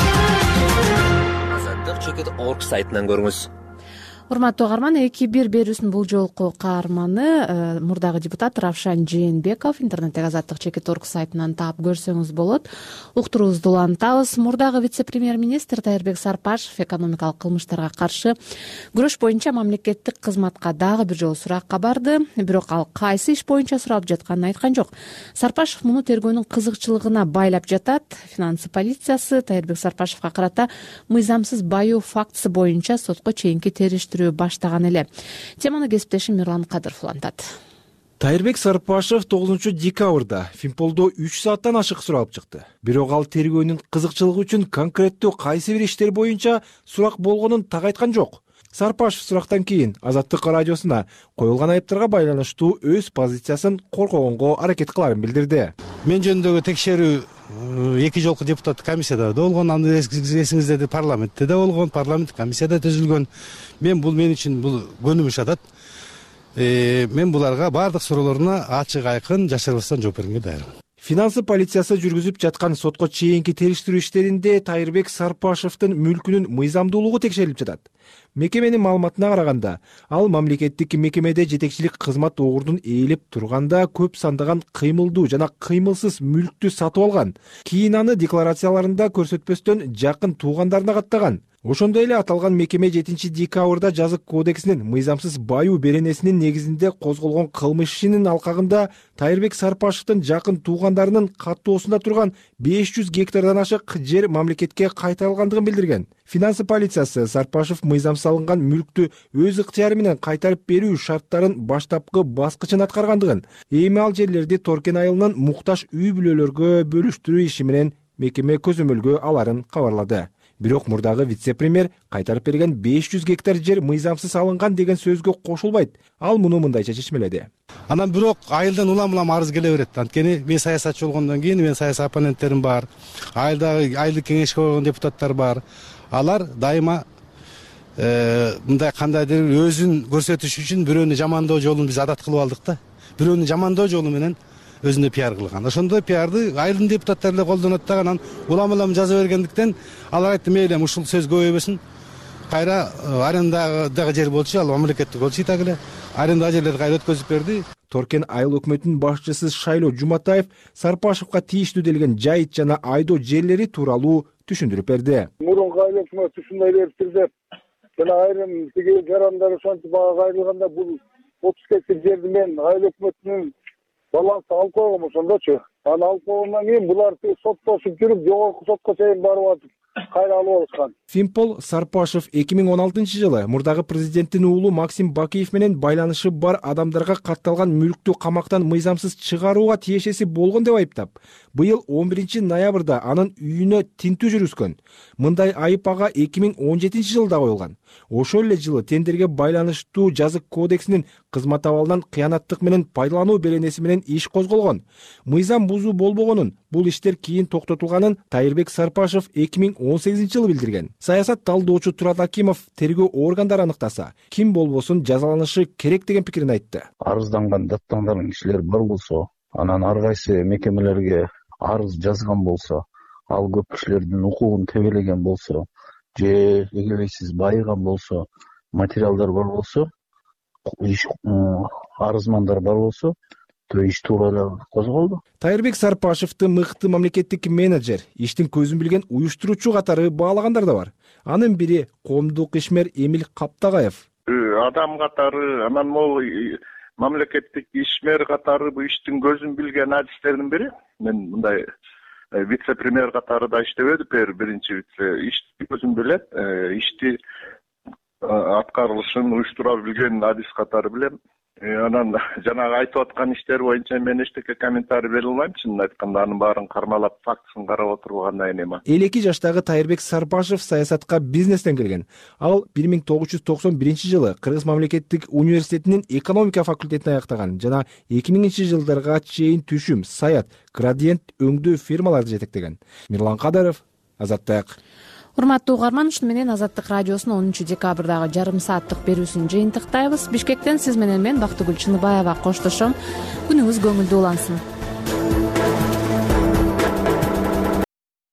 azattik.org сайтынан көрүңүз. Урматтуу угарман, 2-1 берүүсүнүн бул жолку каарманы мурдагы депутат Равшан Жээнбеков интернеттеги azattik.org сайтынан таап көрсөңүз болот. Уктуруубузду улантабыз. Мурдагы вице-премьер-министр Тайырбек Сарпашев экономикалык кылмыштарга каршы күрөш боюнча мамлекеттик кызматка дагы бир жолу суракка барды. Бирок ал кайсы иш боюнча суралып жатканын айткан жок. Сарпашев муну тергөөнүн кызыкчылыгына байлап жатат. Финансы полициясы Тайырбек Сарпашевга карата мыйзамсыз баюу фактысы боюнча сотко чейинки териштирүү баштаган эле. Теманы кесиптешим Мирлан Кадыров улантат. Тайырбек Сарпашев 9 декабрда Фимполдо 3 сааттан ашык суралып чыкты. Бирок ал тергөөнүн кызыкчылыгы үчүн конкреттүү кайсы бир иштер боюнча сурак болгонун так айткан жок. Сарпашев сурактан кийин Азаттык радиосуна коюлган айыптарга байланыштуу өз позициясын коркогонго аракет кыларын билдирди. Мен жөнүндөгү текшерүү 2 жолку депутаттык комиссияда да болгон, аны эсиңиздеди, парламентте да болгон, парламенттик комиссияда түзүлгөн. Мен үчүн бул көнүмүш атат. Мен буларга бардык суроолоруна ачык айкын жашырбастан жооп берүүгө даярмын. Финансы полициясы жүргүзүп жаткан сотко чейинки териштирүү иштеринде Тайырбек Сарпашевдин мүлкүнүн мыйзамдуулугу текшерилип жатат. Мекеменин маалыматына караганда, ал мамлекеттик мекемеде жетекчилик кызмат огурдун ээлеп турганда көп сандаган кыймылдуу жана кыймылсыз мүлктү сатып алган. Кийин аны декларацияларында көрсөтпөстөн жакын туугандарына каттаган. Ошондой эле аталган мекеме 7 декабрда жазык кодексинин мыйзамсыз баюу беренесинин негизинде козголгон кылмыш ишинин алкагында Тайырбек Сарпашевдин жакын туугандарынын каттоосунда турган 500 гектардан ашык жер мамлекетке кайтарылгандыгын билдирген. Финансы полициясы Сарпашев мыйзамсыз алынган мүлктү өз ыктыяры менен кайтарып берүү шарттарын баштапкы баскычын аткаргандыгын, эми ал жерлерди Торкен айылынын муктаж үй бүлөлөргө бөлүштүрүү иши менен мекеме көзөмөлгө аларын кабарлады. Бирок мурдагы вице-премьер кайтарып берген 500 гектар жер мыйзамсыз алынган деген сөзгө кошулбайт. Ал муну мындайча чечмеледи. Анан бирок айылдан улам арыз келе берет. Анткени мен саясатчы болгондон кийин мен саясий оппоненттерим бар. Айылдык кеңешке койгон депутаттар бар. Алар дайыма мындай кандайдыр өзүн көрсөтүш үчүн бирөөнү жамандоо жолун биз адат кылып алдык да. Бирөөнү жамандоо жолу менен өзүнө пиар кылган. Ошондой пиарды айылдын депутаттары эле колдонот да, анан улам жаза бергендиктен алар айтты, мейли ушул сөз көбөйбөсүн. Кайра арендадагы жер болчу, ал мамлекеттик болчу так эле. Арендадагы жерлерди кайра өткөзүп берди. Торкен айыл өкмөтүнүн башчысы Шайло Жуматаев Сарпашевга тийиштүү делген жайыт жана айдоо жерлери тууралуу түшүндүрүп берди. Мурунку айыл өкмөтү ушундай бериптир деп, жана айрым тиги жарандар ошентип кайрылганда бул 30 гектар жерди мен айыл өкмөтүнүн балансы алып койгом ошондочу. Аны алып койгондон кийин булар соттошуп жүрүп, жогорку сотко чейин барып атып кайра алып алышкан. Фимпол Сарпашев 2016 жылы мурдагы президенттин уулу Максим Бакиев менен байланышы бар адамдарга катталган мүлктү камактан мыйзамсыз чыгарууга тиешеси болгон деп айыптап, быйыл 11 ноябрда анын үйүнө тинтүү жүргүзгөн. Мындай айып ага 2017 жылда коюлган. Ошол эле жылы тендерге байланыштуу жазык кодексинин кызмат абалынан кыянаттык менен пайдалануу беренеси менен иш козголгон. Мыйзам бузуу болбогонун, бул иштер кийин токтотулганын Тайырбек Сарпашев 2018 жылы билдирген. Саясат талдоочу Турат Акимов тергөө органдары аныктаса, ким болбосун жазаланышы керек деген пикирин айтты. Арызданган, даттанган кишилер бар болсо, анан ар кайсы мекемелерге арыз жазган болсо, ал көп кишилердин укугун тебелеген болсо, же эгерде сиз байыган болсо, материалдар бар болсо, иш арызмандар бар болсо, иш туура эле козголду. Тайырбек Сарпашевди мыкты мамлекеттик менеджер, иштин көзүн билген уюштуруучу катары баалагандар да бар. Анын бири коомдук ишмер Эмил Каптагаев. Адам катары, анан могу мамлекеттик ишмер катары бул иштин көзүн билген адистердин бири. Мен мындай вице-премьер катары да иштебедим, биринчи вице. Иштин көзүн билет, ишти аткарылышын уюштура билген адис катары билем. Анан жанагы айтып аткан иштер боюнча мен эчтеке комментарий бере албайм. Чынын айтканда анын баарын кармалап, фактысын карап отургандан эми. 52 жаштагы Тайырбек Сарпашев саясатка бизнестен кирген. Ал 1991 жылы Кыргыз мамлекеттик университетинин экономика факультетин аяктаган жана 2000 жылдарга чейин түшүм, саят, градиент өңдөө фирмаларды жетектеген. Мирлан Кадаров, Азаттык. Урматтуу угарман, ушуну менен Азаттык радиосунун 10 декабрдагы жарым сааттык берүүсүн жыйынтыктайбыз. Бишкектен сиз менен мен Бактыгүл Чыныбаева коштошом. Күнүңүз көңүлдүү улансын.